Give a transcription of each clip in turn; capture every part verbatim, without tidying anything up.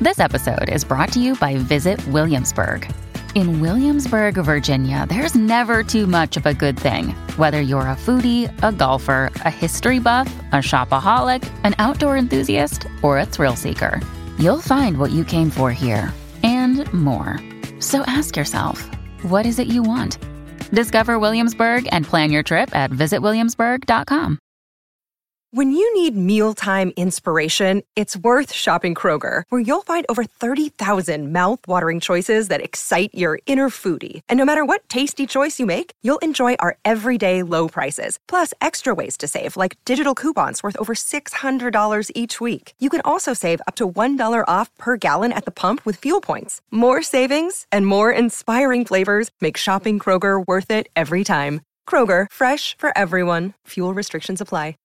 This episode is brought to you by Visit Williamsburg. In Williamsburg, Virginia, there's never too much of a good thing. Whether you're a foodie, a golfer, a history buff, a shopaholic, an outdoor enthusiast, or a thrill seeker, you'll find what you came for here and more. So ask yourself, what is it you want? Discover Williamsburg and plan your trip at visit williamsburg dot com. When you need mealtime inspiration, it's worth shopping Kroger, where you'll find over thirty thousand mouth-watering choices that excite your inner foodie. And no matter what tasty choice you make, you'll enjoy our everyday low prices, plus extra ways to save, like digital coupons worth over six hundred dollars each week. You can also save up to one dollar off per gallon at the pump with fuel points. More savings and more inspiring flavors make shopping Kroger worth it every time. Kroger, fresh for everyone. Fuel restrictions apply.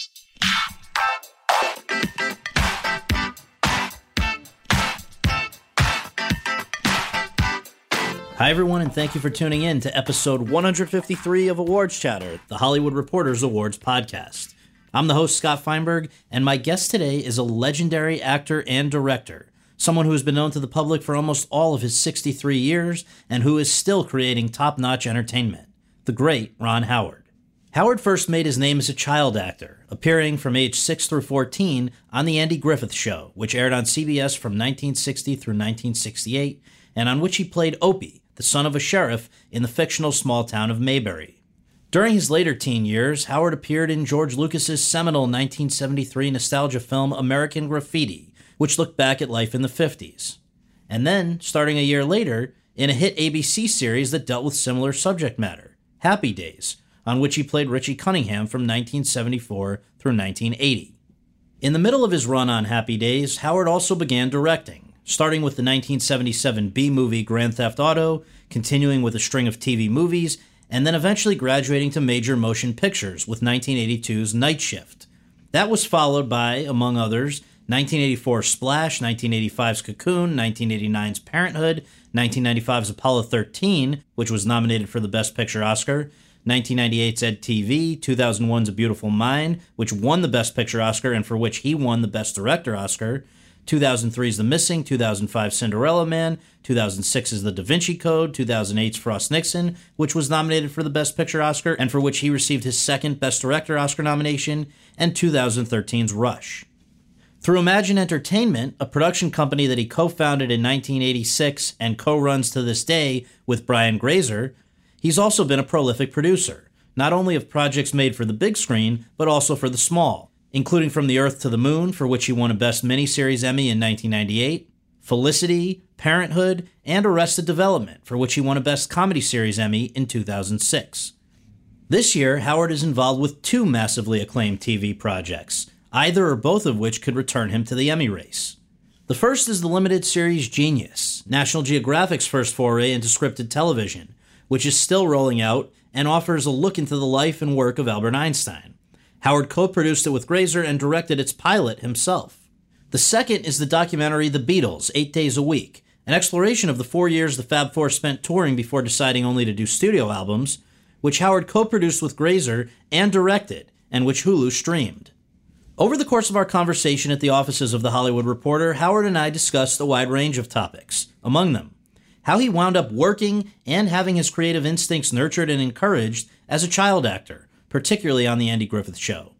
Hi, everyone, and thank you for tuning in to episode one fifty-three of Awards Chatter, the Hollywood Reporters Awards podcast. I'm the host, Scott Feinberg, and my guest today is a legendary actor and director, someone who has been known to the public for almost all of his sixty-three years and who is still creating top-notch entertainment, the great Ron Howard. Howard first made his name as a child actor, appearing from age six through fourteen on The Andy Griffith Show, which aired on C B S from nineteen sixty through nineteen sixty-eight, and on which he played Opie, the son of a sheriff in the fictional small town of Mayberry. During his later teen years, Howard appeared in George Lucas's seminal nineteen seventy-three nostalgia film American Graffiti, which looked back at life in the fifties. And then, starting a year later, in a hit A B C series that dealt with similar subject matter, Happy Days, on which he played Richie Cunningham from nineteen seventy-four through nineteen eighty. In the middle of his run on Happy Days, Howard also began directing, starting with the nineteen seventy-seven B-movie Grand Theft Auto, continuing with a string of T V movies, and then eventually graduating to major motion pictures with nineteen eighty-two's Night Shift. That was followed by, among others, nineteen eighty-four's Splash, nineteen eighty-five's Cocoon, nineteen eighty-nine's Parenthood, nineteen ninety-five's Apollo thirteen, which was nominated for the Best Picture Oscar, nineteen ninety-eight's Ed T V, two thousand one's A Beautiful Mind, which won the Best Picture Oscar and for which he won the Best Director Oscar, two thousand three's The Missing, two thousand five's Cinderella Man, two thousand six's The Da Vinci Code, two thousand eight's Frost Nixon, which was nominated for the Best Picture Oscar and for which he received his second Best Director Oscar nomination, and two thousand thirteen's Rush. Through Imagine Entertainment, a production company that he co-founded in nineteen eighty-six and co-runs to this day with Brian Grazer, he's also been a prolific producer, not only of projects made for the big screen, but also for the small, including From the Earth to the Moon, for which he won a Best Miniseries Emmy in nineteen ninety-eight, Felicity, Parenthood, and Arrested Development, for which he won a Best Comedy Series Emmy in two thousand six. This year, Howard is involved with two massively acclaimed T V projects, either or both of which could return him to the Emmy race. The first is the limited series Genius, National Geographic's first foray into scripted television, which is still rolling out and offers a look into the life and work of Albert Einstein. Howard co-produced it with Grazer and directed its pilot himself. The second is the documentary The Beatles, Eight Days a Week, an exploration of the four years the Fab Four spent touring before deciding only to do studio albums, which Howard co-produced with Grazer and directed, and which Hulu streamed. Over the course of our conversation at the offices of The Hollywood Reporter, Howard and I discussed a wide range of topics, among them how he wound up working and having his creative instincts nurtured and encouraged as a child actor, particularly on The Andy Griffith Show.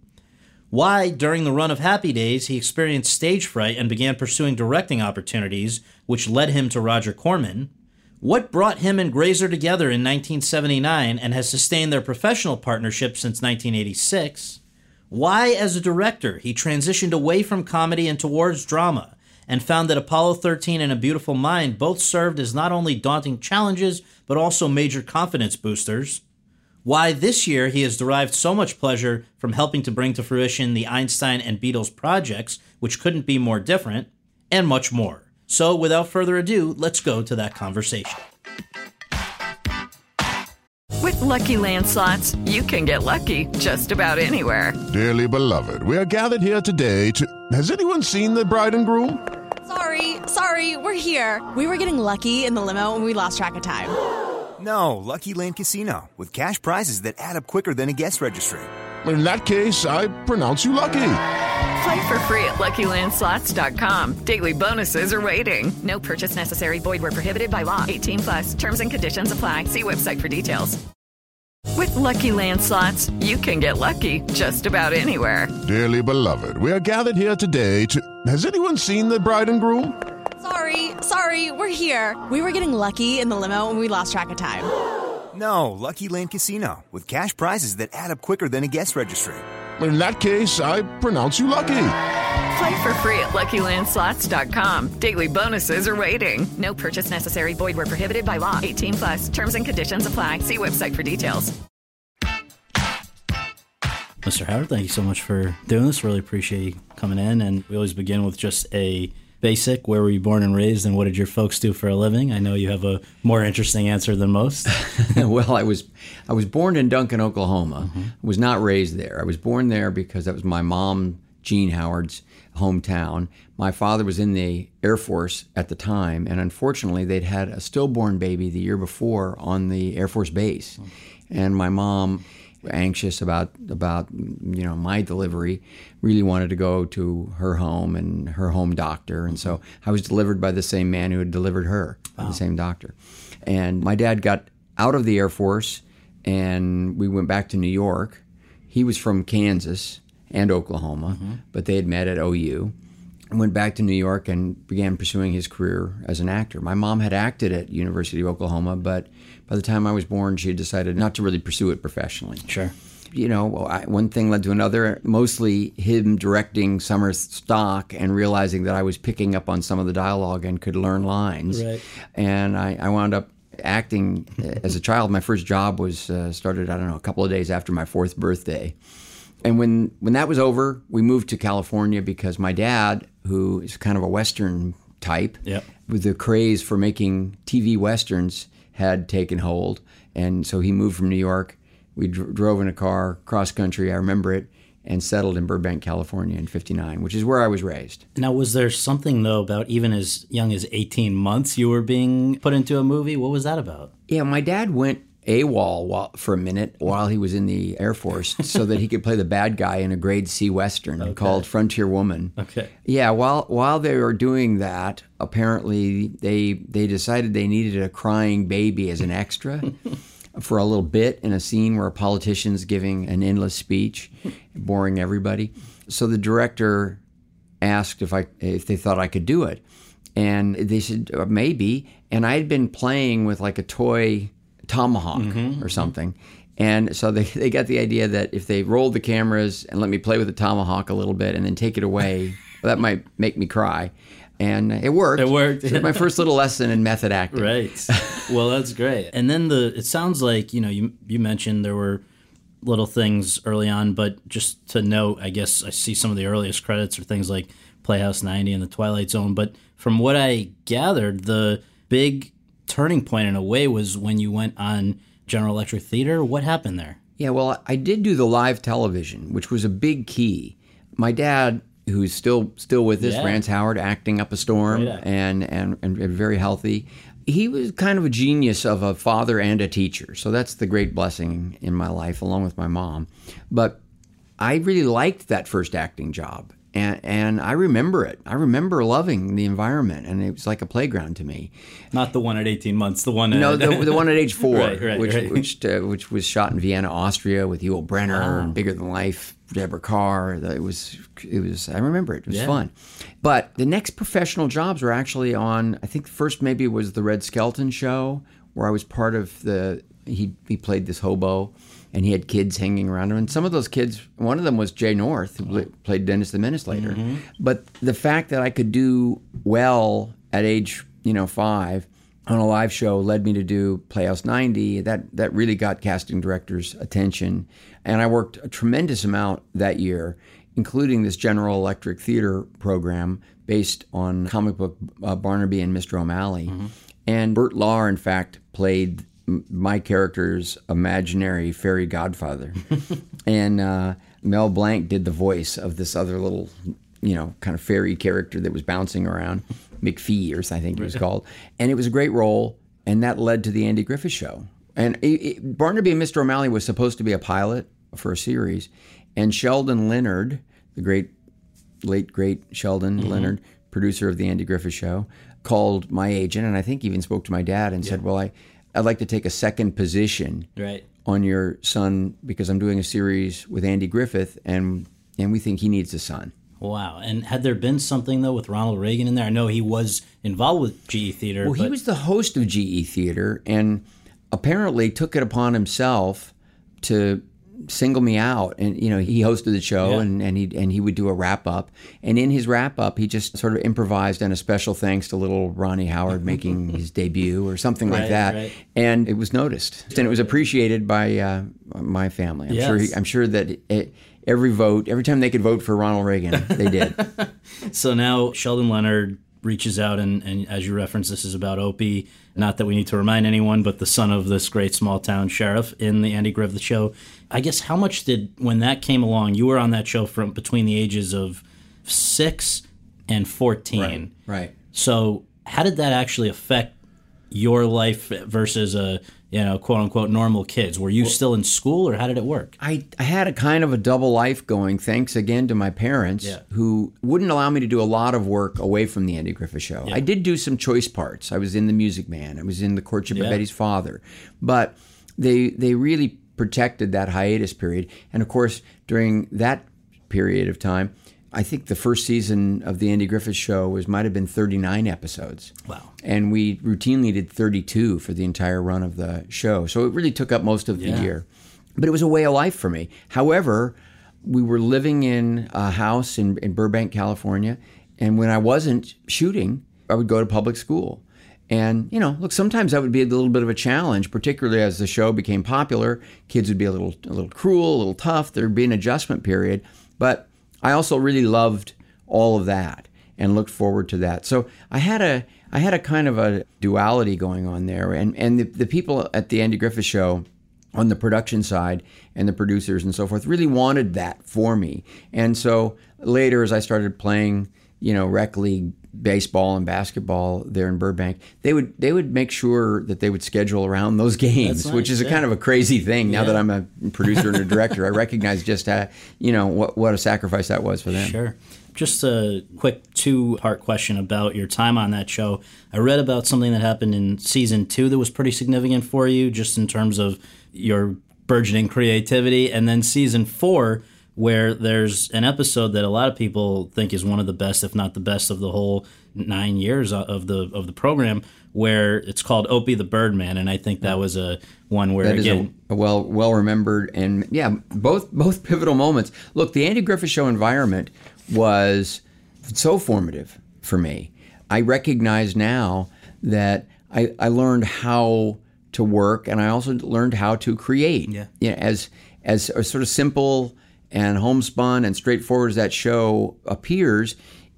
Why, during the run of Happy Days, he experienced stage fright and began pursuing directing opportunities, which led him to Roger Corman. What brought him and Grazer together in nineteen seventy-nine and has sustained their professional partnership since nineteen eighty-six. Why, as a director, he transitioned away from comedy and towards drama, and found that Apollo thirteen and A Beautiful Mind both served as not only daunting challenges, but also major confidence boosters. Why this year he has derived so much pleasure from helping to bring to fruition the Einstein and Beatles projects, which couldn't be more different, and much more. So without further ado, let's go to that conversation. With Lucky Land Slots, you can get lucky just about anywhere. Dearly beloved, we are gathered here today to... Has anyone seen the bride and groom? Sorry, sorry, we're here. We were getting lucky in the limo and we lost track of time. No, Lucky Land Casino, with cash prizes that add up quicker than a guest registry. In that case, I pronounce you lucky. Play for free at Lucky Land Slots dot com. Daily bonuses are waiting. No purchase necessary. Void where prohibited by law. eighteen plus. Terms and conditions apply. See website for details. With Lucky Land Slots, you can get lucky just about anywhere. Dearly beloved, we are gathered here today to... Has anyone seen the bride and groom? Sorry, sorry, we're here. We were getting lucky in the limo and we lost track of time. No, Lucky Land Casino, with cash prizes that add up quicker than a guest registry. In that case, I pronounce you lucky. Play for free at Lucky Land Slots dot com. Daily bonuses are waiting. No purchase necessary. Void where prohibited by law. eighteen plus. Terms and conditions apply. See website for details. Mister Howard, thank you so much for doing this. Really appreciate you coming in. And we always begin with just a basic, where were you born and raised, and what did your folks do for a living? I know you have a more interesting answer than most. Well, I was I was born in Duncan, Oklahoma. Mm-hmm. I was not raised there. I was born there because that was my mom, Jean Howard's hometown. My father was in the Air Force at the time, and unfortunately, they'd had a stillborn baby the year before on the Air Force base. Mm-hmm. And my mom, anxious about about you know my delivery, really wanted to go to her home and her home doctor, and so I was delivered by the same man who had delivered her, wow. the same doctor. And my dad got out of the Air Force, and we went back to New York. He was from Kansas and Oklahoma, mm-hmm. but they had met at O U. Went back to New York and began pursuing his career as an actor. My mom had acted at University of Oklahoma, but by the time I was born, she had decided not to really pursue it professionally. Sure. You know, I, one thing led to another, mostly him directing summer stock and realizing that I was picking up on some of the dialogue and could learn lines. Right. And I, I wound up acting as a child. My first job was uh, started, I don't know, a couple of days after my fourth birthday. And when, when that was over, we moved to California because my dad, who is kind of a Western type, yep. with the craze for making T V Westerns, had taken hold. And so he moved from New York. We dr- drove in a car, cross country, I remember it, and settled in Burbank, California in fifty-nine, which is where I was raised. Now, was there something, though, about even as young as eighteen months you were being put into a movie? What was that about? Yeah, my dad went AWOL while, for a minute while he was in the Air Force so that he could play the bad guy in a grade C Western okay. called Frontier Woman. Okay. Yeah, while while they were doing that, apparently they they decided they needed a crying baby as an extra for a little bit in a scene where a politician's giving an endless speech, boring everybody. So the director asked if I if they thought I could do it. And they said, maybe. And I had been playing with like a toy tomahawk mm-hmm. or something. And so they, they got the idea that if they rolled the cameras and let me play with the tomahawk a little bit and then take it away, well, that might make me cry. And it worked. It worked. So my first little lesson in method acting. Right. Well, that's great. And then the it sounds like, you know, you you mentioned there were little things early on, but just to note, I guess I see some of the earliest credits are things like Playhouse ninety and The Twilight Zone. But from what I gathered, the big turning point in a way was when you went on General Electric Theater. What happened there? Yeah, well, I did do the live television, which was a big key. My dad, who's still still with us, yeah. Rance Howard, acting up a storm and, and, and very healthy. He was kind of a genius of a father and a teacher. So that's the great blessing in my life, along with my mom. But I really liked that first acting job. And and I remember it. I remember loving the environment, and it was like a playground to me. Not the one at eighteen months, the one at... No, the, the one at age four, right, right, which right. which uh, which was shot in Vienna, Austria, with Yul Brynner wow. and Bigger Than Life, Deborah Carr. It was it was. I remember it. It was yeah. fun. But the next professional jobs were actually on. I think first maybe was the Red Skelton Show, where I was part of the. He he played this hobo. And he had kids hanging around him. And some of those kids, one of them was Jay North, who played Dennis the Menace later. Mm-hmm. But the fact that I could do well at age, you know, five on a live show led me to do Playhouse ninety. That that really got casting directors' attention. And I worked a tremendous amount that year, including this General Electric Theater program based on comic book uh, Barnaby and Mister O'Malley. Mm-hmm. And Bert Lahr, in fact, played my character's imaginary fairy godfather. And uh, Mel Blanc did the voice of this other little, you know, kind of fairy character that was bouncing around, McPhee, or I think he was called. And it was a great role, and that led to the Andy Griffith Show. And it, it, Barnaby and Mister O'Malley was supposed to be a pilot for a series, and Sheldon Leonard, the great late, great Sheldon Mm-hmm. Leonard, producer of The Andy Griffith Show, called my agent, and I think even spoke to my dad and said, well, I, I'd like to take a second position Right. on your son because I'm doing a series with Andy Griffith, and and we think he needs a son. Wow. And had there been something, though, with Ronald Reagan in there? I know he was involved with G E Theater. Well, but... he was the host of G E Theater and apparently took it upon himself to single me out. And, you know, he hosted the show Yeah. and, and, he, and he would do a wrap-up. And in his wrap-up, he just sort of improvised and a special thanks to little Ronnie Howard making his debut or something like Right, that. right. And it was noticed. And it was appreciated by uh, my family. I'm, Yes. sure he, I'm sure that it, every vote, every time they could vote for Ronald Reagan, they did. So now Sheldon Leonard reaches out, and, and as you referenced, this is about Opie. Not that we need to remind anyone, but the son of this great small town sheriff in the Andy Griffith Show. I guess how much did, when that came along, you were on that show from between the ages of six and fourteen. Right, right. So how did that actually affect your life versus a, you know, quote unquote normal kids? Were you still in school, or how did it work? I, I had a kind of a double life going, thanks again to my parents, Yeah. who wouldn't allow me to do a lot of work away from the Andy Griffith Show. Yeah. I did do some choice parts. I was in The Music Man. I was in The Courtship Yeah. of Betty's Father. But they they really protected that hiatus period. And of course, during that period of time, I think the first season of the Andy Griffith Show was might have been thirty-nine episodes. Wow. And we routinely did thirty-two for the entire run of the show. So it really took up most of the Yeah. year. But it was a way of life for me. However, we were living in a house in, in Burbank, California. And when I wasn't shooting, I would go to public school. And, you know, look, sometimes that would be a little bit of a challenge, particularly as the show became popular. Kids would be a little a little cruel, a little tough. There'd be an adjustment period. But I also really loved all of that and looked forward to that. So I had a I had a kind of a duality going on there. And, and the, the people at the Andy Griffith Show on the production side and the producers and so forth really wanted that for me. And so later, as I started playing, you know, rec league baseball and basketball there in Burbank, they would they would make sure that they would schedule around those games, That's which nice, is a yeah. kind of a crazy thing. Now Yeah. that I'm a producer and a director, I recognize just how, you know, what what a sacrifice that was for them. Sure. Just a quick two-part question about your time on that show. I read about something that happened in season two that was pretty significant for you, just in terms of your burgeoning creativity, and then season four, where there's an episode that a lot of people think is one of the best, if not the best, of the whole nine years of the of the program, where it's called Opie the Birdman, and I think that was a one where, That is again, a, a well well remembered and yeah, both both pivotal moments. Look, the Andy Griffith Show environment was so formative for me. I recognize now that I, I learned how to work, and I also learned how to create. Yeah. You know, as as a sort of simple and homespun and straightforward as that show appears,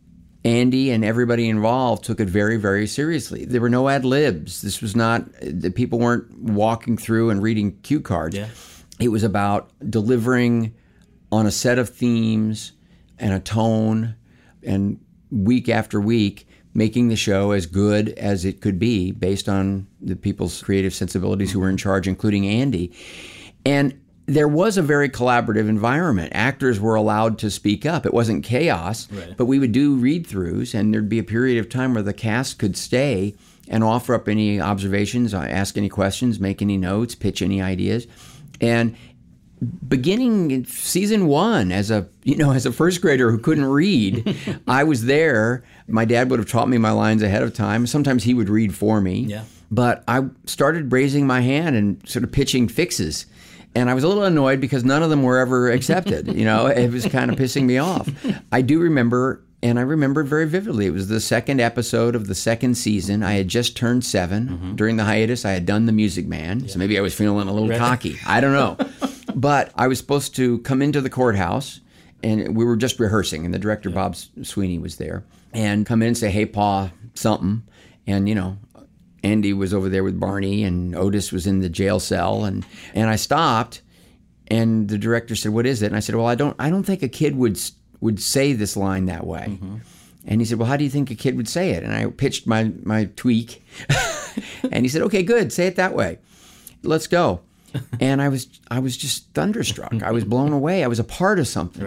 Andy and everybody involved took it very, very seriously. There were no ad libs. This was not, the people weren't walking through and reading cue cards. Yeah. It was about delivering on a set of themes and a tone, and week after week, making the show as good as it could be based on the people's creative sensibilities who were in charge, including Andy. And there was a very collaborative environment. Actors were allowed to speak up. It wasn't chaos, Right. but we would do read-throughs, and there'd be a period of time where the cast could stay and offer up any observations, ask any questions, make any notes, pitch any ideas. And beginning in season one, as a you know as a first grader who couldn't read, I was there. My dad would have taught me my lines ahead of time. Sometimes he would read for me. Yeah. But I started raising my hand and sort of pitching fixes. And I was a little annoyed because none of them were ever accepted. You know, it was kind of pissing me off. I do remember, and I remember very vividly, it was the second episode of the second season. I had just turned seven. Mm-hmm. During the hiatus, I had done The Music Man. Yeah. So maybe I was feeling a little Right. cocky. I don't know. But I was supposed to come into the courthouse, and we were just rehearsing, and the director, yeah. Bob Sweeney, was there, and come in and say, hey, Pa, something. And, you know, Andy was over there with Barney, and Otis was in the jail cell, and, and I stopped, and the director said, "What is it?" And I said, "Well, I don't I don't think a kid would would say this line that way." Mm-hmm. And he said, "Well, how do you think a kid would say it?" And I pitched my my tweak, and he said, "Okay, good, say it that way. Let's go." And I was I was just thunderstruck. I was blown away. I was a part of something. Right.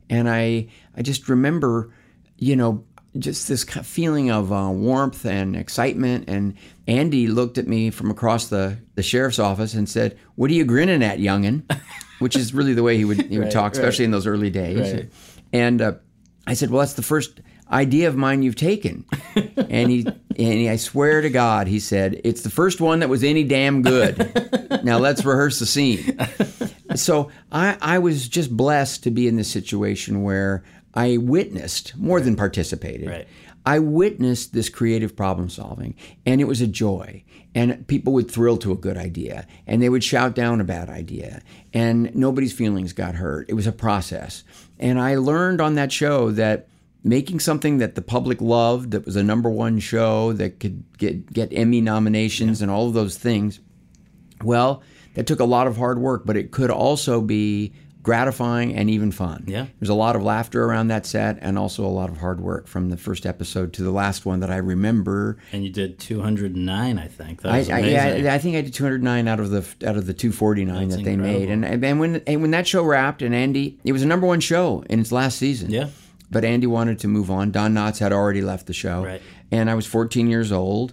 And I, I just remember, you know, just this kind of feeling of uh, warmth and excitement. And Andy looked at me from across the, the sheriff's office and said, "What are you grinning at, youngin'?" Which is really the way he would he would right, talk, especially right. in those early days. Right. And uh, I said, "Well, that's the first idea of mine you've taken." and he and he, I swear to God, he said, "It's the first one that was any damn good. Now let's rehearse the scene." So I, I was just blessed to be in this situation where I witnessed, more than participated, Right. I witnessed this creative problem solving, and it was a joy. And people would thrill to a good idea, and they would shout down a bad idea, and nobody's feelings got hurt. It was a process. And I learned on that show that making something that the public loved, that was a number one show, that could get, get Emmy nominations and all of those things, well, that took a lot of hard work, but it could also be gratifying and even fun. Yeah. There's a lot of laughter around that set and also a lot of hard work from the first episode to the last one that I remember. And you did two hundred nine, I think. That I, was I, amazing. yeah, I think I did two hundred nine out of the out of the two forty-nine That's that they made. incredible. And and when and when that show wrapped, and Andy, it was a number one show in its last season. Yeah. But Andy wanted to move on. Don Knotts had already left the show. Right. And I was fourteen years old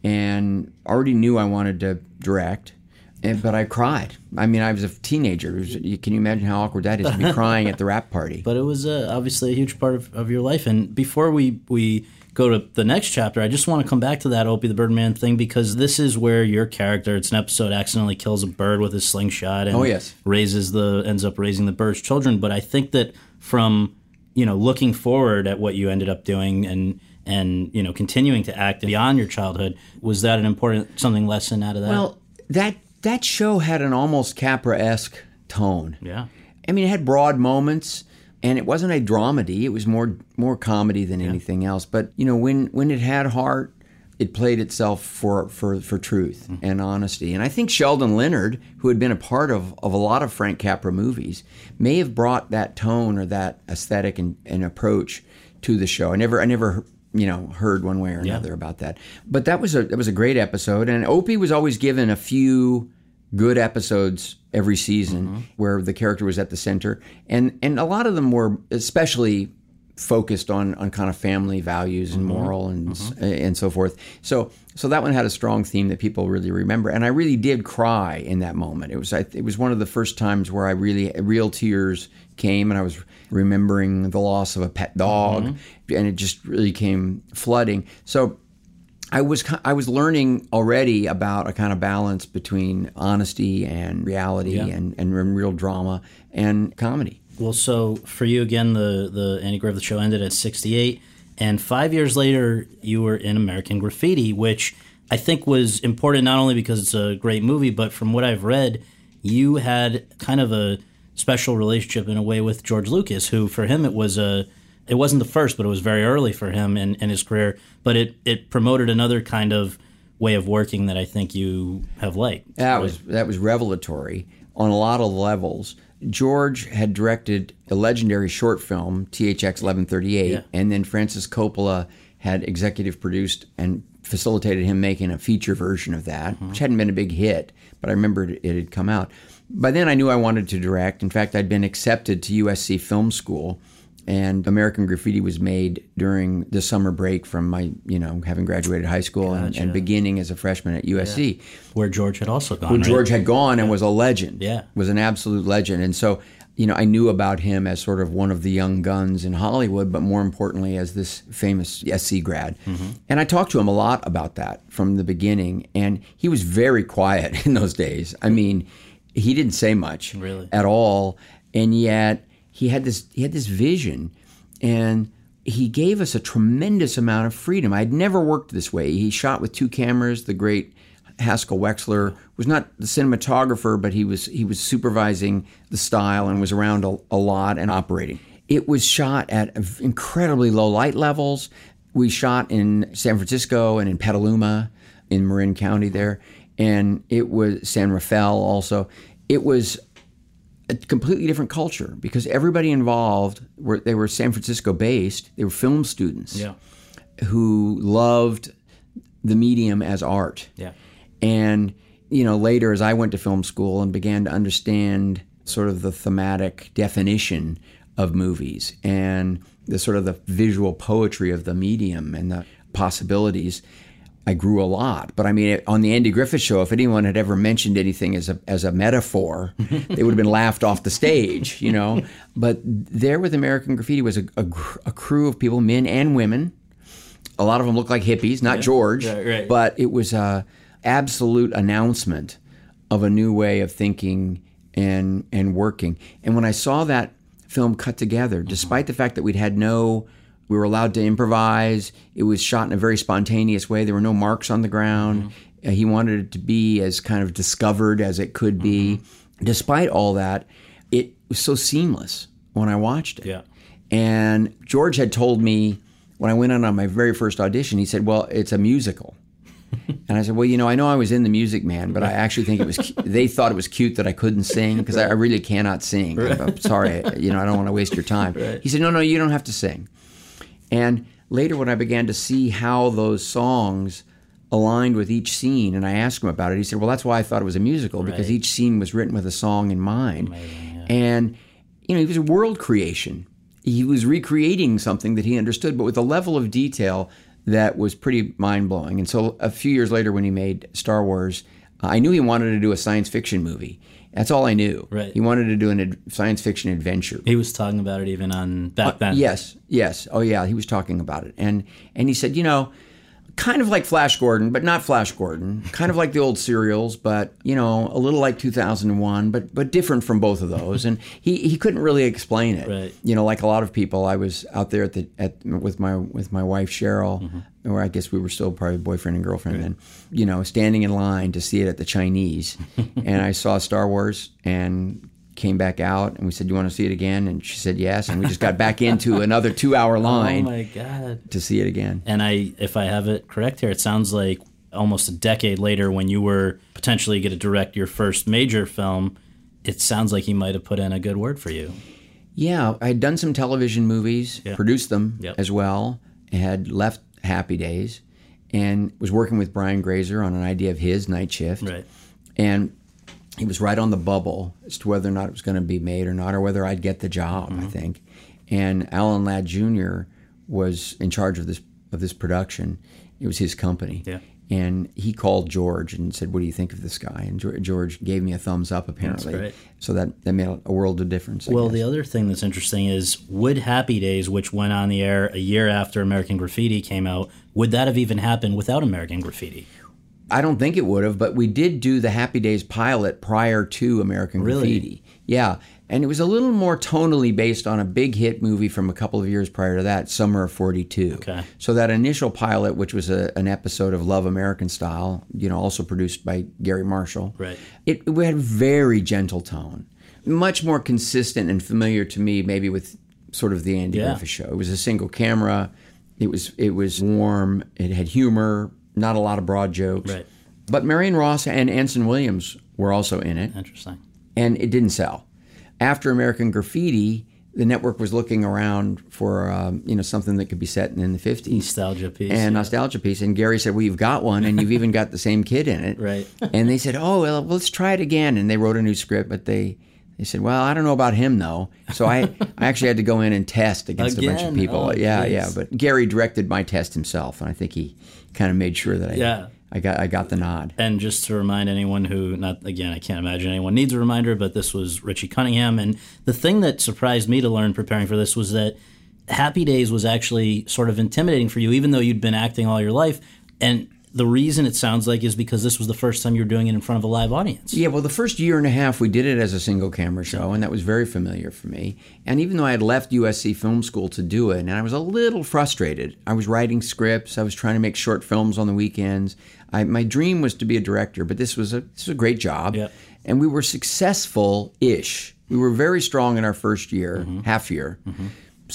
and already knew I wanted to direct. And, but I cried. I mean, I was a teenager. It was, you, can you imagine how awkward that is to be crying at the rap party? But it was uh, obviously a huge part of, of your life. And before we, we go to the next chapter, I just want to come back to that Opie the Birdman thing, because this is where your character, it's an episode, accidentally kills a bird with his slingshot and Oh, yes. raises the ends up raising the bird's children. But I think that from, you know, looking forward at what you ended up doing and and you know continuing to act beyond your childhood, was that an important something lesson out of that? Well, that that show had an almost Capra-esque tone. Yeah. I mean, it had broad moments, and it wasn't a dramedy. It was more more comedy than anything else. But you know, when when it had heart, it played itself for for, for truth mm-hmm. and honesty. And I think Sheldon Leonard, who had been a part of, of a lot of Frank Capra movies, may have brought that tone or that aesthetic and, and approach to the show. I never I never you know heard one way or another yeah. about that. But that was a that was a great episode. And Opie was always given a few good episodes every season mm-hmm. where the character was at the center. And and a lot of them were especially focused on on kind of family values and moral and mm-hmm. and so forth. So so that one had a strong theme that people really remember. And I really did cry in that moment. It was I, it was one of the first times where I really real tears came, and I was remembering the loss of a pet dog, mm-hmm. and it just really came flooding. So I was I was learning already about a kind of balance between honesty and reality yeah. and, and real drama and comedy. Well, so for you, again, the, the Andy Grove, the show ended at sixty-eight, and five years later, you were in American Graffiti, which I think was important not only because it's a great movie, but from what I've read, you had kind of a special relationship in a way with George Lucas, who for him it was a it wasn't the first, but it was very early for him in, in his career, but it, it promoted another kind of way of working that I think you have liked. That was that was revelatory on a lot of levels. George had directed a legendary short film, T H X eleven thirty-eight, yeah. and then Francis Coppola had executive produced and facilitated him making a feature version of that, mm-hmm. which hadn't been a big hit, but I remembered it had come out. By then I knew I wanted to direct. In fact, I'd been accepted to U S C Film School, and American Graffiti was made during the summer break from my, you know, having graduated high school gotcha. and, and beginning as a freshman at U S C. Yeah. Where George had also gone, Where right? George had gone and yeah. was a legend. Yeah. Was an absolute legend. And so, you know, I knew about him as sort of one of the young guns in Hollywood, but more importantly as this famous S C grad. Mm-hmm. And I talked to him a lot about that from the beginning, and he was very quiet in those days. I mean, he didn't say much really? at all, and yet he had this he had this vision, and he gave us a tremendous amount of freedom. I'd never worked this way. He shot with two cameras. The great Haskell Wexler was not the cinematographer, but he was he was supervising the style and was around a, a lot and operating. It was shot at incredibly low light levels. We shot in San Francisco and in Petaluma, in Marin County there, and it was San Rafael also. It was a completely different culture because everybody involved were they were San Francisco based. They were film students yeah. who loved the medium as art. Yeah. And, you know, later as I went to film school and began to understand sort of the thematic definition of movies and the sort of the visual poetry of the medium and the possibilities, I grew a lot. But I mean, on the Andy Griffith Show, if anyone had ever mentioned anything as a as a metaphor, they would have been laughed off the stage, you know. But there with American Graffiti was a, a, a crew of people, men and women. A lot of them looked like hippies, not yeah. George, right, right. but it was a absolute announcement of a new way of thinking and and working. And when I saw that film cut together, mm-hmm. despite the fact that we'd had no... We were allowed to improvise. It was shot in a very spontaneous way. There were no marks on the ground. Mm-hmm. Uh, he wanted it to be as kind of discovered as it could be. Mm-hmm. Despite all that, it was so seamless when I watched it. Yeah. And George had told me when I went on on my very first audition, he said, well, it's a musical. And I said, well, you know, I know I was in The Music Man, but I actually think it was, cu- they thought it was cute that I couldn't sing because I, I really cannot sing. Right. I'm sorry, you know, I don't want to waste your time. Right. He said, no, no, you don't have to sing. And later when I began to see how those songs aligned with each scene, and I asked him about it, he said, well, that's why I thought it was a musical, right. because each scene was written with a song in mind. Amazing, yeah. And, you know, it was a world creation. He was recreating something that he understood, but with a level of detail that was pretty mind-blowing. And so a few years later when he made Star Wars, uh, I knew he wanted to do a science fiction movie. That's all I knew. Right. He wanted to do a ad- science fiction adventure. He was talking about it even on back then. Uh, yes, yes. Oh, yeah, he was talking about it. And and he said, you know, kind of like Flash Gordon, but not Flash Gordon. Kind of like the old serials, but, you know, a little like two thousand one, but but different from both of those. And he, he couldn't really explain it. Right. You know, like a lot of people, I was out there at the at with my with my wife Cheryl, mm-hmm. or I guess we were still probably boyfriend and girlfriend right. then, you know, standing in line to see it at the Chinese. And I saw Star Wars and came back out and we said, you want to see it again? And she said yes, and we just got back into another two-hour line. Oh my God. To see it again. And I, if I have it correct here, it sounds like almost a decade later when you were potentially going to direct your first major film, it sounds like he might have put in a good word for you. Yeah, I had done some television movies, yeah. produced them yep. as well, had left Happy Days, and was working with Brian Grazer on an idea of his, Night Shift. Right. And he was right on the bubble as to whether or not it was going to be made or not, or whether I'd get the job, mm-hmm. I think. And Alan Ladd Junior was in charge of this of this production. It was his company. Yeah. And he called George and said, what do you think of this guy? And George gave me a thumbs up, apparently. That's great. So that, that made a world of difference, I Well, guess. The other thing that's interesting is, would Happy Days, which went on the air a year after American Graffiti came out, would that have even happened without American Graffiti? I don't think it would have, but we did do the Happy Days pilot prior to American really? Graffiti. Yeah, and it was a little more tonally based on a big hit movie from a couple of years prior to that, Summer of forty-two. Okay. So that initial pilot, which was a, an episode of Love American Style, you know, also produced by Gary Marshall, right? It, it had a very gentle tone, much more consistent and familiar to me, maybe with sort of the Andy yeah. Griffith Show. It was a single camera. It was it was warm. It had humor. Not a lot of broad jokes. Right. But Marion Ross and Anson Williams were also in it. Interesting. And it didn't sell. After American Graffiti, the network was looking around for um, you know something that could be set in the fifties. Nostalgia piece. And yeah. nostalgia piece. And Gary said, well, you've got one, and you've even got the same kid in it. Right. And they said, oh, well, let's try it again. And they wrote a new script, but they... They said, well, I don't know about him, though. So I, I actually had to go in and test against Again? a bunch of people. Oh, yeah, geez. yeah. But Gary directed my test himself, and I think he kind of made sure that I, yeah. I got I got the nod. And just to remind anyone who, not again, I can't imagine anyone needs a reminder, but this was Richie Cunningham. And the thing that surprised me to learn preparing for this was that Happy Days was actually sort of intimidating for you, even though you'd been acting all your life. And the reason it sounds like is because this was the first time you were doing it in front of a live audience. Yeah, well, the first year and a half we did it as a single camera show, and that was very familiar for me. And even though I had left U S C Film School to do it, and I was a little frustrated. I was writing scripts. I was trying to make short films on the weekends. I, my dream was to be a director, but this was a this was a great job. Yep. And we were successful-ish. We were very strong in our first year, mm-hmm. half year. Mm-hmm.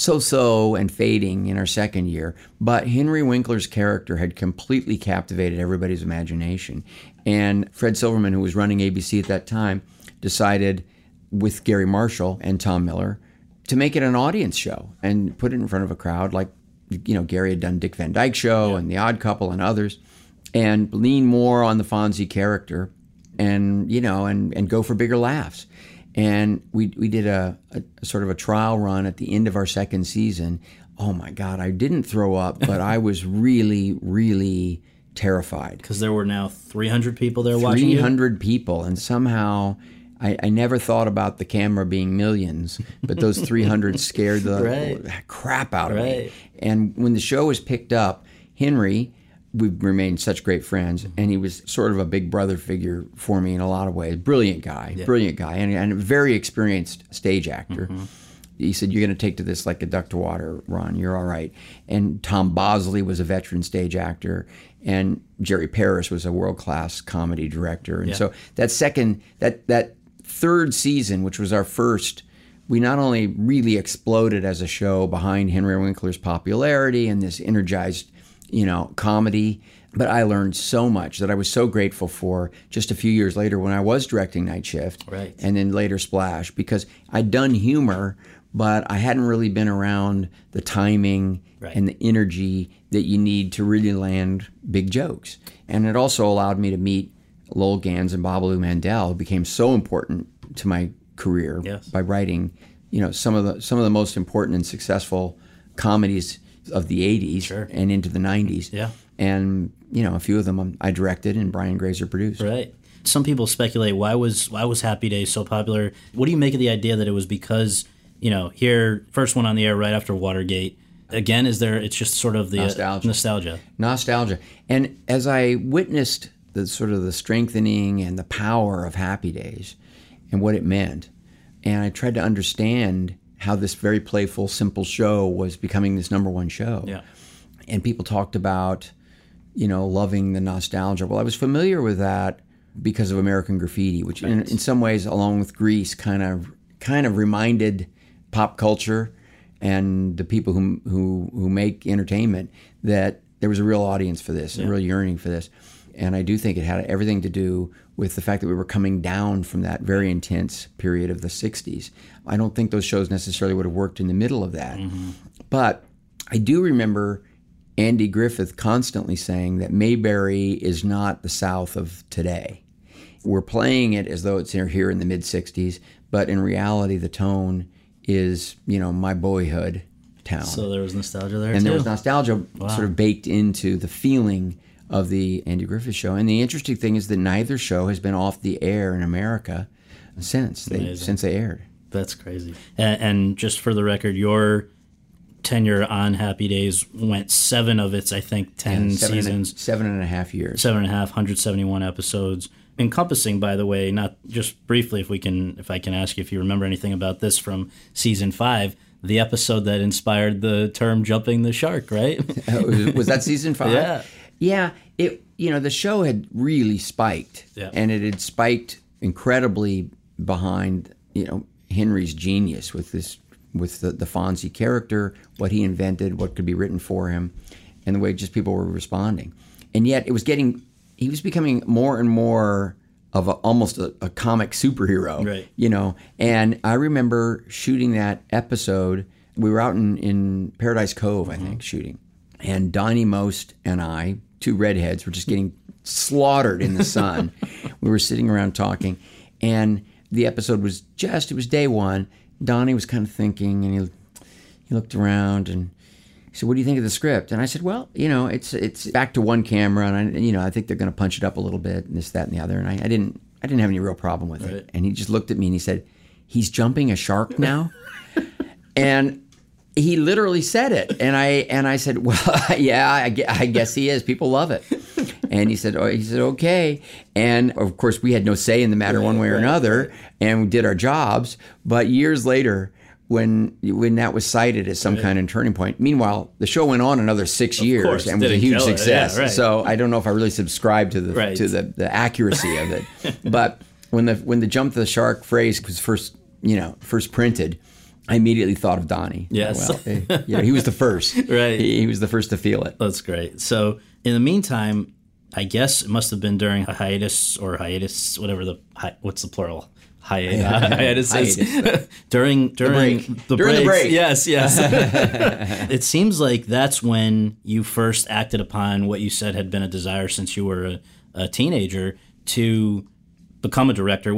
So-so and fading in our second year, but Henry Winkler's character had completely captivated everybody's imagination. And Fred Silverman, who was running A B C at that time, decided with Gary Marshall and Tom Miller to make it an audience show and put it in front of a crowd like, you know, Gary had done Dick Van Dyke Show yeah. and The Odd Couple and others, and lean more on the Fonzie character and, you know, and, and go for bigger laughs. And we we did a, a, a sort of a trial run at the end of our second season. Oh my God, I didn't throw up, but I was really, really terrified. Because there were now three hundred people there watching you? three hundred people, and somehow I, I never thought about the camera being millions, but those three hundred scared the right. crap out of right. me. And when the show was picked up, Henry, we've remained such great friends, and he was sort of a big brother figure for me in a lot of ways. Brilliant guy, yeah. brilliant guy, and, and a very experienced stage actor. Mm-hmm. He said, you're going to take to this like a duck to water, Ron. You're all right. And Tom Bosley was a veteran stage actor, and Jerry Paris was a world-class comedy director. And yeah. so that second, that that third season, which was our first, we not only really exploded as a show behind Henry Winkler's popularity and this energized, you know, comedy, but I learned so much that I was so grateful for just a few years later when I was directing Night Shift, right. and then later Splash, because I'd done humor, but I hadn't really been around the timing right. and the energy that you need to really land big jokes. And it also allowed me to meet Lowell Gans and Babaloo Mandel, who became so important to my career yes. by writing, you know, some of the some of the most important and successful comedies of the eighties sure. and into the nineties. Yeah. And, you know, a few of them I directed and Brian Grazer produced. Right. Some people speculate, why was why was Happy Days so popular? What do you make of the idea that it was because, you know, here, first one on the air right after Watergate. Again, is there, it's just sort of the nostalgia. Uh, nostalgia. Nostalgia. And as I witnessed the sort of the strengthening and the power of Happy Days and what it meant, and I tried to understand how this very playful, simple show was becoming this number one show. Yeah. And people talked about, you know, loving the nostalgia. Well, I was familiar with that because of American Graffiti, which right. in, in some ways, along with Grease, kind of kind of reminded pop culture and the people who who who make entertainment that there was a real audience for this, yeah. a real yearning for this. And I do think it had everything to do with the fact that we were coming down from that very intense period of the sixties. I don't think those shows necessarily would have worked in the middle of that. Mm-hmm. But I do remember Andy Griffith constantly saying that Mayberry is not the South of today. We're playing it as though it's here in the mid-sixties, but in reality the tone is, you know, my boyhood town. So there was nostalgia there, and too? there was nostalgia wow. sort of baked into the feeling of the Andy Griffith Show. And the interesting thing is that neither show has been off the air in America since they since they aired. That's crazy. And, and just for the record, your tenure on Happy Days went seven of its, I think, ten yeah, seven seasons. And a, seven and a half years. Seven and a half, one hundred seventy-one episodes. Encompassing, by the way, not just briefly, if we can, if I can ask you if you remember anything about this from season five, the episode that inspired the term "jumping the shark," right? was, was that season five? Yeah, yeah. It you know the show had really spiked, yeah. and it had spiked incredibly behind you know Henry's genius with this with the, the Fonzie character, what he invented, what could be written for him, and the way just people were responding, and yet it was getting. He was becoming more and more of a, almost a, a comic superhero, right. you know. And I remember shooting that episode. We were out in, in Paradise Cove, I mm-hmm. think, shooting. And Donnie Most and I, two redheads, were just getting slaughtered in the sun. We were sitting around talking. And the episode was just, it was day one. Donnie was kind of thinking, and he, he looked around and he said, "What do you think of the script?" And I said, "Well, you know, it's it's back to one camera, and I, you know, I think they're going to punch it up a little bit, and this, that, and the other." And I, I didn't, I didn't have any real problem with right. it. And he just looked at me and he said, "He's jumping a shark now," and he literally said it. And I and I said, "Well, yeah, I, I guess he is. People love it." And he said, "Oh, he said okay." And of course, we had no say in the matter, right, one way or right, another, right. and we did our jobs. But years later, when when that was cited as some right. kind of turning point. Meanwhile, the show went on another six of years course, and was a huge success. Yeah, right. So I don't know if I really subscribed to the right. to the, the accuracy of it. But when the when the jump the shark phrase was first you know first printed, I immediately thought of Donnie. Yes, well, he, you know, he was the first. right, he, he was the first to feel it. That's great. So in the meantime, I guess it must have been during a hiatus or hiatus, whatever the hi, what's the plural. Hiatus. hiatus. hiatus. during during the break. The during breaks. the break. Yes, yes. It seems like that's when you first acted upon what you said had been a desire since you were a, a teenager to become a director, which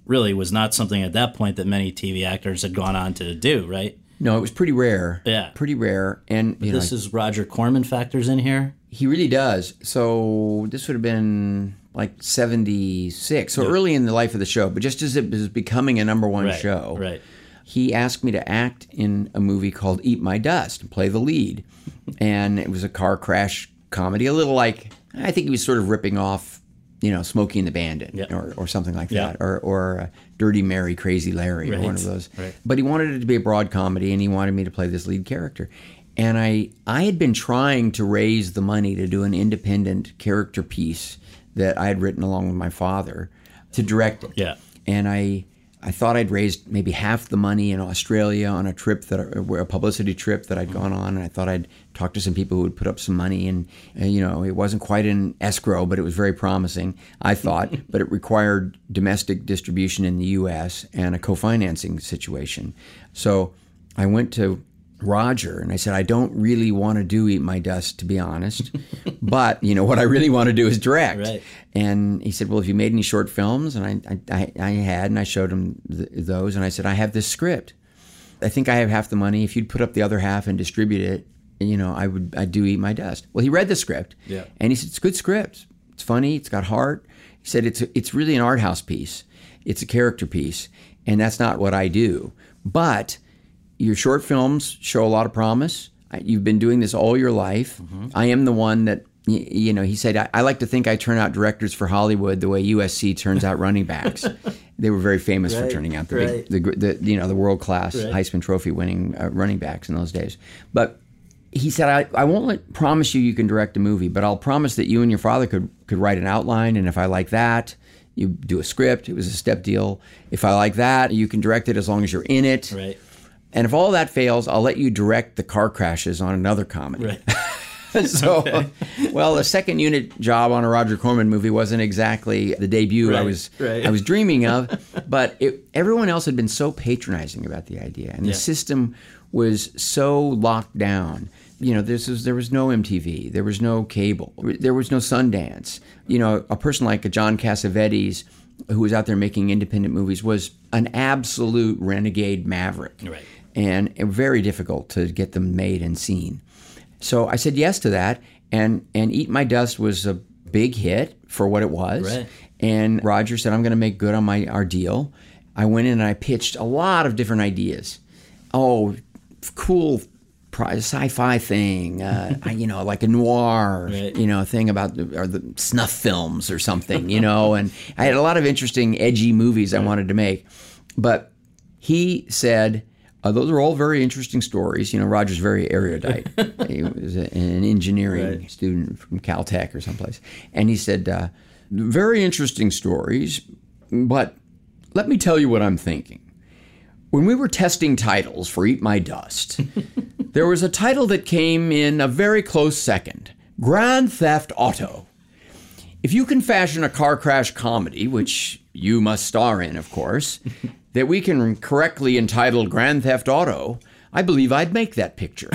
really was not something at that point that many T V actors had gone on to do, right? No, it was pretty rare. Yeah. Pretty rare. And But you this know, is Roger Corman factors in here? he really does. So this would have been like seventy-six. So Yeah. early in the life of the show, but just as it was becoming a number one Right, show. right. He asked me to act in a movie called Eat My Dust and play the lead. And it was a car crash comedy, a little like, I think he was sort of ripping off, you know, Smokey and the Bandit Yeah. or, or something like Yeah. that, or, or uh, Dirty Mary, Crazy Larry, or one of Right, those. right. But he wanted it to be a broad comedy, and he wanted me to play this lead character. And I, I had been trying to raise the money to do an independent character piece that I had written along with my father to direct it. Yeah. And I I thought I'd raised maybe half the money in Australia on a trip that a publicity trip that I'd gone on, and I thought I'd talk to some people who would put up some money, and uh, you know, it wasn't quite in escrow, but it was very promising, I thought. But it required domestic distribution in the U S and a co-financing situation. So I went to Roger and I said, I don't really want to do Eat My Dust, to be honest, but you know what I really want to do is direct. Right. And he said, well, have you made any short films? And I I, I had, and I showed him th- those, and I said, I have this script. I think I have half the money. If you'd put up the other half and distribute it, you know, I would I'd do Eat My Dust. Well, he read the script, Yeah. and he said, it's a good script. It's funny. It's got heart. He said, it's a, it's really an art house piece. It's a character piece, and that's not what I do. But your short films show a lot of promise. You've been doing this all your life. Mm-hmm. I am the one that, you know, he said, I, I like to think I turn out directors for Hollywood the way U S C turns out running backs. They were very famous Right, for turning out the, right. big, the, the you know, the world-class Right. Heisman Trophy winning uh, running backs in those days. But he said, I, I won't let, promise you you can direct a movie, but I'll promise that you and your father could, could write an outline, and if I like that, you do a script. It was a step deal. If I like that, you can direct it as long as you're in it. Right. And if all that fails, I'll let you direct the car crashes on another comedy. Right. so, Okay. well, a second unit job on a Roger Corman movie wasn't exactly the debut I Right, was right. I was dreaming of, but it, everyone else had been so patronizing about the idea, and Yeah. the system was so locked down. You know, this was, there was no M T V, there was no cable, there was no Sundance. You know, a person like a John Cassavetes, who was out there making independent movies, was an absolute renegade maverick. Right. And very difficult to get them made and seen. So I said yes to that, and, and Eat My Dust was a big hit for what it was. Right. And Roger said, I'm going to make good on my our deal. I went in and I pitched a lot of different ideas. Oh, cool pri- sci-fi thing, uh, you know, like a noir, Right. you know, thing about the, or the snuff films or something, you know. And I had a lot of interesting, edgy movies I wanted to make. But he said, uh, those are all very interesting stories. You know, Roger's very erudite. He was a, an engineering Right. student from Caltech or someplace. And he said, uh, very interesting stories, but let me tell you what I'm thinking. When we were testing titles for Eat My Dust, there was a title that came in a very close second, Grand Theft Auto. If you can fashion a car crash comedy, which you must star in, of course, that we can correctly entitle Grand Theft Auto, I believe I'd make that picture.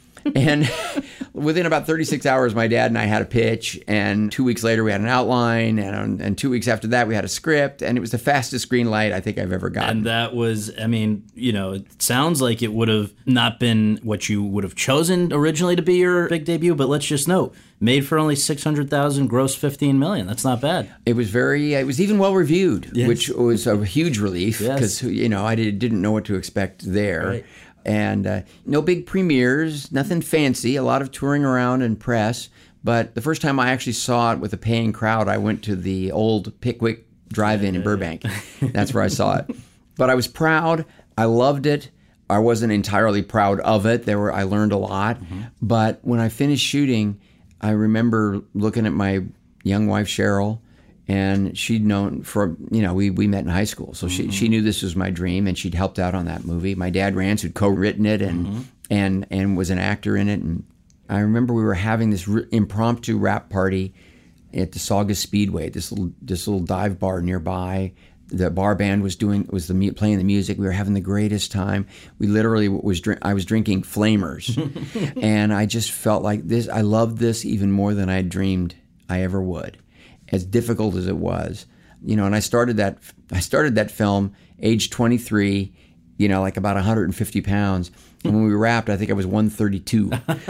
And within about thirty-six hours, my dad and I had a pitch, and two weeks later we had an outline, and, and two weeks after that we had a script, and it was the fastest green light I think I've ever gotten. And that was, I mean, you know, it sounds like it would have not been what you would have chosen originally to be your big debut, but let's just note, made for only six hundred thousand, gross fifteen million. That's not bad. It was very, it was even well reviewed, Yes. which was a huge relief Yes. because, you know, I did, didn't know what to expect there. Right. And uh, no big premieres, nothing fancy, a lot of touring around and press. But the first time I actually saw it with a paying crowd, I went to the old Pickwick Drive-In in Burbank. That's where I saw it. But I was proud. I loved it. I wasn't entirely proud of it. There were I learned a lot. Mm-hmm. But when I finished shooting, I remember looking at my young wife, Cheryl, and she'd known for, you know, we, we met in high school. So mm-hmm. she, she knew this was my dream, and she'd helped out on that movie. My dad, Rance, who'd co-written it and mm-hmm. and and was an actor in it. And I remember we were having this r- impromptu rap party at the Saugus Speedway, this little this little dive bar nearby. The bar band was doing was the playing the music. We were having the greatest time. We literally was drink, I was drinking Flamers, and I just felt like this. I loved this even more than I dreamed I ever would. As difficult as it was, You know, and I started that I started that film age twenty-three, you know, like about one hundred fifty pounds. And when we wrapped, I think I was one thirty-two.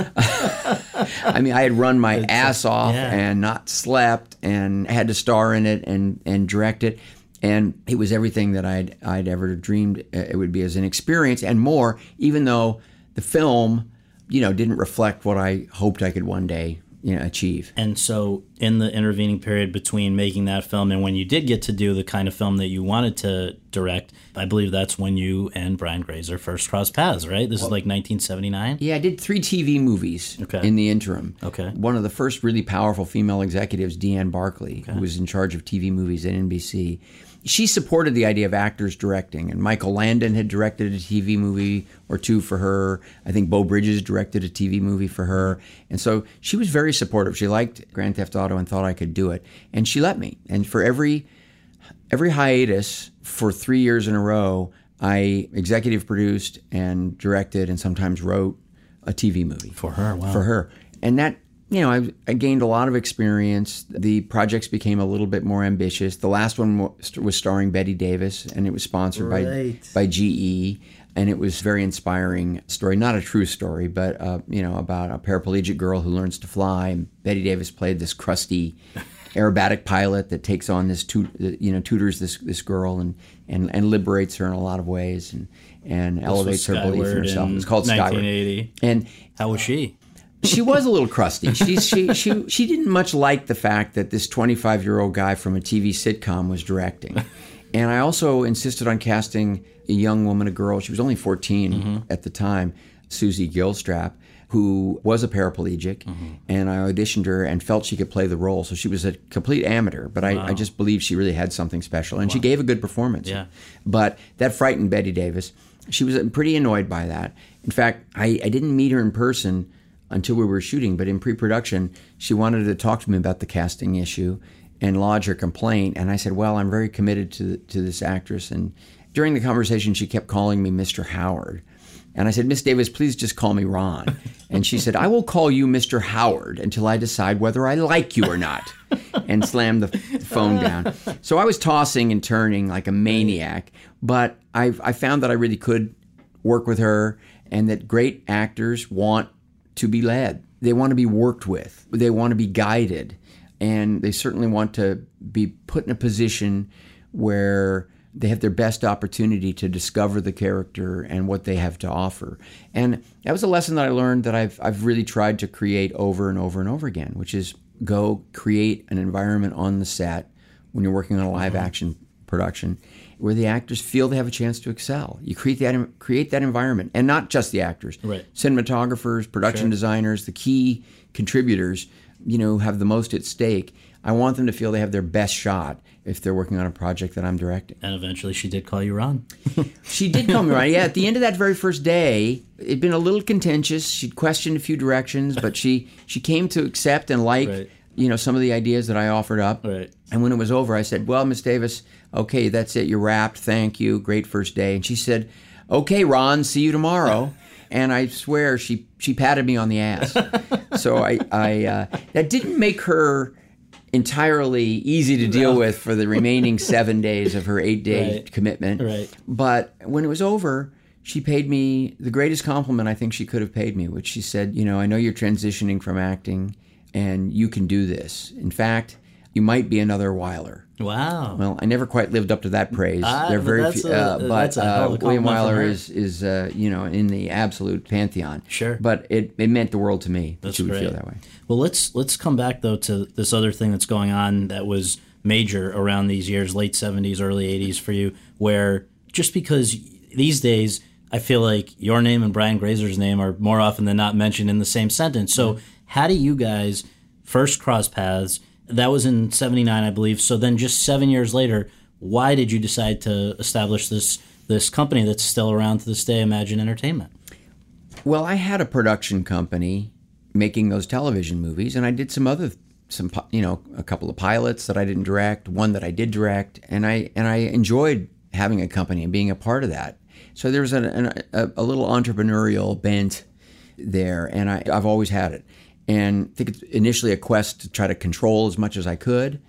I mean, I had run my it's ass off yeah. and not slept and had to star in it and, and direct it. And it was everything that I'd I'd ever dreamed it would be as an experience and more, even though the film, you know, didn't reflect what I hoped I could one day, you know, achieve. And so in the intervening period between making that film and when you did get to do the kind of film that you wanted to direct, I believe that's when you and Brian Grazer first crossed paths, right? This well, is like nineteen seventy-nine? Yeah, I did three T V movies okay. in the interim. Okay. One of the first really powerful female executives, Deanne Barkley, okay. who was in charge of T V movies at N B C. She supported the idea of actors directing, and Michael Landon had directed a T V movie or two for her. I think Beau Bridges directed a T V movie for her. And so she was very supportive. She liked Grand Theft Auto and thought I could do it. And she let me. And for every every hiatus for three years in a row, I executive produced and directed and sometimes wrote a T V movie. For her, wow. For her. And that, you know, I, I gained a lot of experience. The projects became a little bit more ambitious. The last one was, was starring Betty Davis, and it was sponsored right. by by G E. And it was a very inspiring story, not a true story, but uh, you know, about a paraplegic girl who learns to fly. And Betty Davis played this crusty aerobatic pilot that takes on this, tu- you know, tutors this this girl and, and, and liberates her in a lot lot of ways and and this elevates her belief in herself. It's called nineteen eighty. Skyward. And how was she? She was a little crusty. She she she she didn't much like the fact that this twenty-five-year-old guy from a T V sitcom was directing. And I also insisted on casting a young woman, a girl. She was only fourteen mm-hmm. at the time, Susie Gilstrap, who was a paraplegic. Mm-hmm. And I auditioned her and felt she could play the role. So she was a complete amateur, but I, wow. I just believed she really had something special. And wow. she gave a good performance. Yeah. But that frightened Betty Davis. She was pretty annoyed by that. In fact, I, I didn't meet her in person until we were shooting, but in pre-production, she wanted to talk to me about the casting issue and lodge her complaint. And I said, well, I'm very committed to to this actress. And during the conversation, she kept calling me Mister Howard. And I said, Miss Davis, please just call me Ron. And she said, I will call you Mister Howard until I decide whether I like you or not. And slammed the, the phone down. So I was tossing and turning like a maniac. But I've, I found that I really could work with her and that great actors want to be led. They want to be worked with. They want to be guided. And they certainly want to be put in a position where they have their best opportunity to discover the character and what they have to offer. And that was a lesson that I learned that I've I've really tried to create over and over and over again, which is go create an environment on the set when you're working on a live action production where the actors feel they have a chance to excel. You create that create that environment, and not just the actors. Right. Cinematographers, production sure. designers, the key contributors, you know, have the most at stake. I want them to feel they have their best shot if they're working on a project that I'm directing. And eventually she did call you Ron. She did call me Ron. Yeah, at the end of that very first day, it'd been a little contentious. She'd questioned a few directions, but she, she came to accept and like, right. you know, some of the ideas that I offered up. Right. And when it was over, I said, well, Miss Davis, okay, that's it. You're wrapped. Thank you. Great first day. And she said, okay, Ron, see you tomorrow. And I swear she, she patted me on the ass. So I, I uh, that didn't make her entirely easy to deal no. with for the remaining seven days of her eight-day right. commitment. Right. But when it was over, she paid me the greatest compliment I think she could have paid me, which she said, you know, I know you're transitioning from acting, and you can do this. In fact, you might be another Wyler. Wow. Well, I never quite lived up to that praise. Ah, They're very that's few, a, uh, but that's a hell of a uh, William compliment Wyler is is uh, you know, in the absolute pantheon. Sure. But it, it meant the world to me that That's she would great. feel that way. Well, let's let's come back though to this other thing that's going on that was major around these years, late seventies, early eighties for you, where just because these days I feel like your name and Brian Grazer's name are more often than not mentioned in the same sentence. So how do you guys first cross paths? That was in seventy-nine, I believe. So then just seven years later, why did you decide to establish this this company that's still around to this day, Imagine Entertainment? Well, I had a production company making those television movies, and I did some other, some you know, a couple of pilots that I didn't direct, one that I did direct, and I and I enjoyed having a company and being a part of that. So there was an, an, a, a little entrepreneurial bent there, and I, I've always had it. And I think it's initially a quest to try to control as much as I could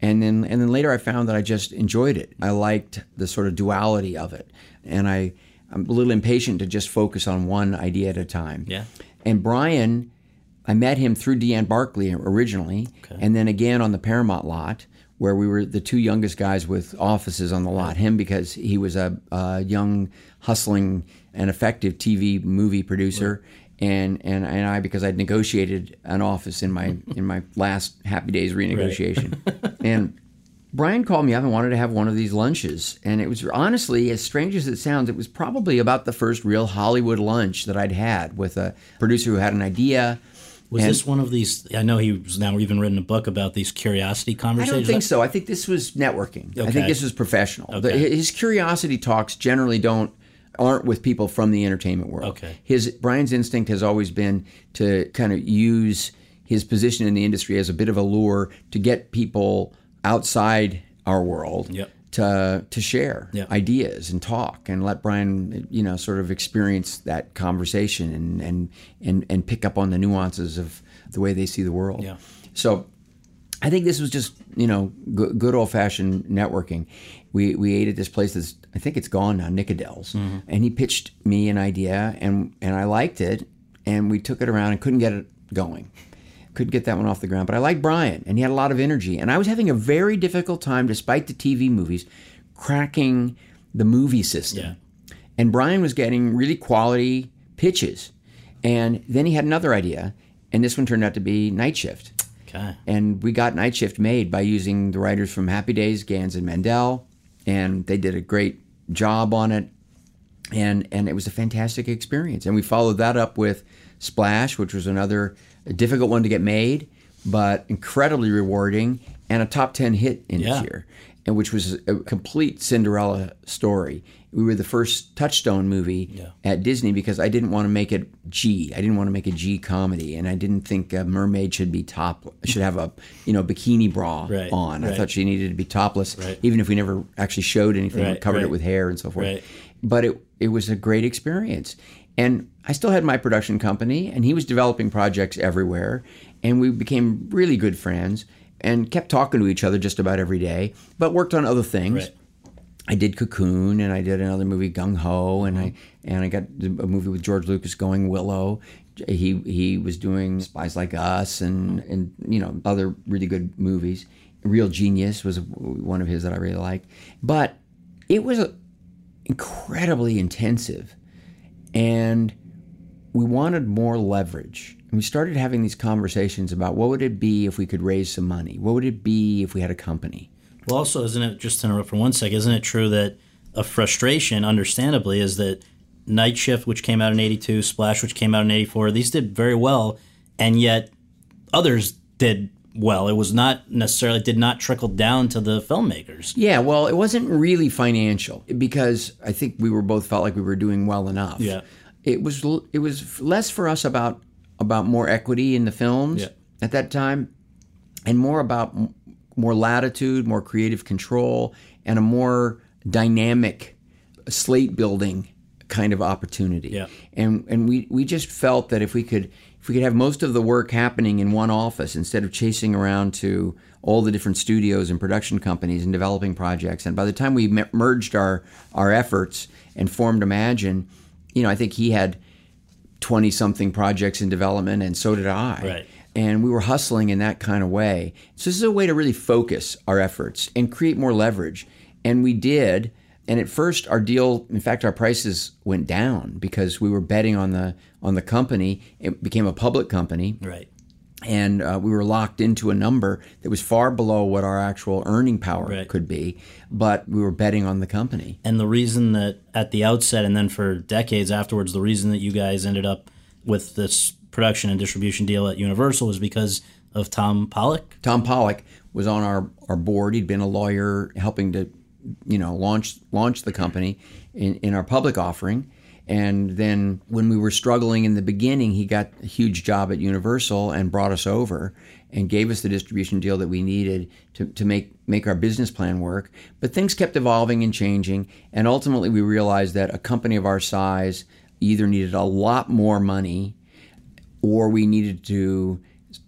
And then and then later I found that I just enjoyed it. I liked the sort of duality of it. And I, I'm a little impatient to just focus on one idea at a time. Yeah. And Brian, I met him through Deanne Barkley originally, okay. and then again on the Paramount lot, where we were the two youngest guys with offices on the lot. Him because he was a, a young, hustling, and effective T V movie producer, right. and, and and I because I'd negotiated an office in my in my last Happy Days renegotiation. Right. And Brian called me up and wanted to have one of these lunches. And it was honestly, as strange as it sounds, it was probably about the first real Hollywood lunch that I'd had with a producer who had an idea. Was and this one of these, I know he's now even written a book about these curiosity conversations. I don't think so. I think this was networking. Okay. I think this was professional. Okay. The, his curiosity talks generally don't aren't with people from the entertainment world. Okay. His Brian's instinct has always been to kind of use his position in the industry as a bit of a lure to get people outside our world yep. to to share yep. ideas and talk and let Brian, you know, sort of experience that conversation and and and, and pick up on the nuances of the way they see the world. Yeah. So I think this was just, you know, good, good old-fashioned networking. We we ate at this place that's, I think it's gone now, Nicodell's. Mm-hmm. And he pitched me an idea, and, and I liked it, and we took it around and couldn't get it going. Couldn't get that one off the ground. But I liked Brian, and he had a lot of energy. And I was having a very difficult time, despite the T V movies, cracking the movie system. Yeah. And Brian was getting really quality pitches. And then he had another idea, and this one turned out to be Night Shift. Okay. And we got Night Shift made by using the writers from Happy Days, Gans and Mandel, and they did a great job on it. And and it was a fantastic experience. And we followed that up with Splash, which was another difficult one to get made, but incredibly rewarding, and a top ten hit in yeah. its year, and which was a complete Cinderella story. We were the first Touchstone movie yeah. at Disney because I didn't want to make it G. I didn't want to make a G comedy, and I didn't think a mermaid should be top should have a you know bikini bra right, on. right. I thought she needed to be topless, right. even if we never actually showed anything right, or covered right. it with hair and so forth. Right. But it it was a great experience. And I still had my production company, and he was developing projects everywhere, and we became really good friends and kept talking to each other just about every day, but worked on other things. Right. I did Cocoon, and I did another movie, Gung Ho, and I and I got a movie with George Lucas going, Willow. He he was doing Spies Like Us and and you know other really good movies. Real Genius was one of his that I really liked, but it was incredibly intensive, and we wanted more leverage. And we started having these conversations about what would it be if we could raise some money? What would it be if we had a company? Well, also, isn't it, just to interrupt for one sec, isn't it true that a frustration, understandably, is that Night Shift, which came out in eighty-two, Splash, which came out in eighty-four, these did very well, and yet others did well. It was not necessarily, did not trickle down to the filmmakers. Yeah, well, it wasn't really financial because I think we were both felt like we were doing well enough. Yeah. It was it was less for us about about more equity in the films yeah. at that time, and more about more latitude, more creative control, and a more dynamic slate building kind of opportunity. Yeah. And and we, we just felt that if we could if we could have most of the work happening in one office instead of chasing around to all the different studios and production companies and developing projects, and by the time we me- merged our our efforts and formed Imagine, you know, I think he had twenty something projects in development, and so did I. Right. And we were hustling in that kind of way. So this is a way to really focus our efforts and create more leverage. And we did. And at first, our deal, in fact, our prices went down because we were betting on the on the company. It became a public company. Right. And uh, we were locked into a number that was far below what our actual earning power right. could be. But we were betting on the company. And the reason that at the outset and then for decades afterwards, the reason that you guys ended up with this production and distribution deal at Universal was because of Tom Pollock? Tom Pollock was on our, our board. He'd been a lawyer helping to, you know, launch launch the company in, in our public offering. And then when we were struggling in the beginning, he got a huge job at Universal and brought us over and gave us the distribution deal that we needed to, to make, make our business plan work. But things kept evolving and changing. And ultimately we realized that a company of our size either needed a lot more money or we needed to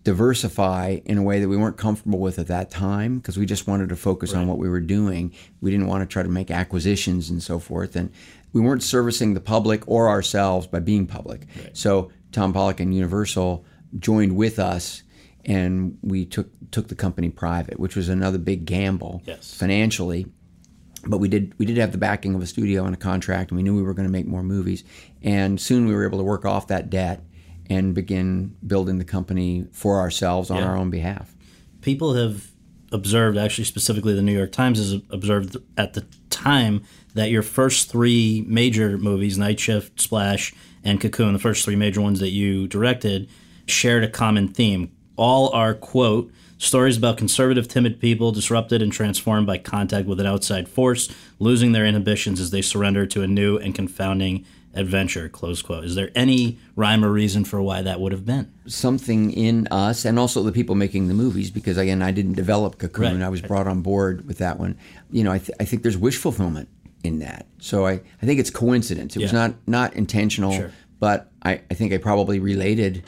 diversify in a way that we weren't comfortable with at that time because we just wanted to focus right. on what we were doing. We didn't want to try to make acquisitions and so forth. And we weren't servicing the public or ourselves by being public. Right. So Tom Pollock and Universal joined with us, and we took took the company private, which was another big gamble yes. financially. But we did we did have the backing of a studio and a contract, and we knew we were going to make more movies. And soon we were able to work off that debt and begin building the company for ourselves on yeah. our own behalf. People have observed, actually specifically the New York Times has observed at the time, that your first three major movies, Night Shift, Splash, and Cocoon, the first three major ones that you directed, shared a common theme. All are, quote, stories about conservative, timid people disrupted and transformed by contact with an outside force, losing their inhibitions as they surrender to a new and confounding adventure, close quote. Is there any rhyme or reason for why that would have been? Something in us, and also the people making the movies, because again, I didn't develop Cocoon. Right. I was brought on board with that one. You know, I, th- I think there's wish fulfillment in that. So I, I think it's coincidence. It yeah. was not, not intentional, sure. but I, I think I probably related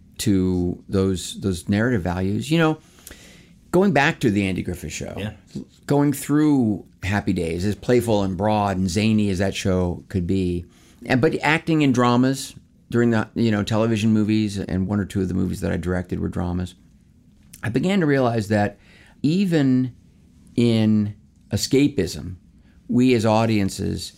to those those narrative values. You know, going back to the Andy Griffith Show, yeah. going through Happy Days, as playful and broad and zany as that show could be, and but acting in dramas during the you know television movies, and one or two of the movies that I directed were dramas, I began to realize that even in escapism, we as audiences,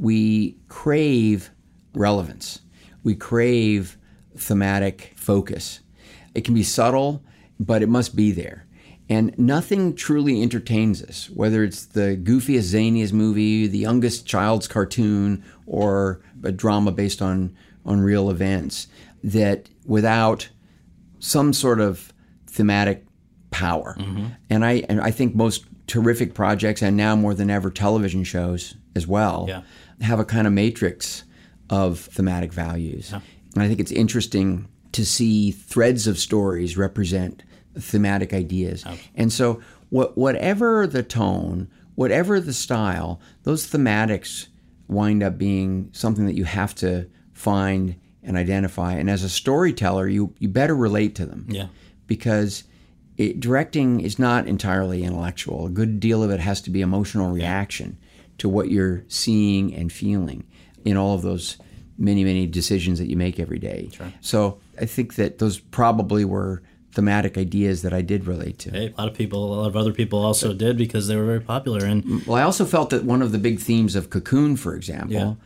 we crave relevance. We crave thematic focus. It can be subtle, but it must be there. And nothing truly entertains us, whether it's the goofiest, zaniest movie, the youngest child's cartoon, or a drama based on, on real events, that without some sort of thematic power. Mm-hmm. And I and I think most terrific projects, and now more than ever television shows as well, yeah. have a kind of matrix of thematic values. Yeah. And I think it's interesting to see threads of stories represent thematic ideas. Okay. And so what, whatever the tone, whatever the style, those thematics wind up being something that you have to find and identify. And as a storyteller, you, you better relate to them. Yeah. Because it, directing is not entirely intellectual. A good deal of it has to be emotional reaction to what you're seeing and feeling in all of those many, many decisions that you make every day. Sure. So I think that those probably were thematic ideas that I did relate to. Hey, a lot of people, a lot of other people also but, did because they were very popular. And well, I also felt that one of the big themes of Cocoon, for example, yeah.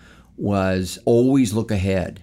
was always look ahead.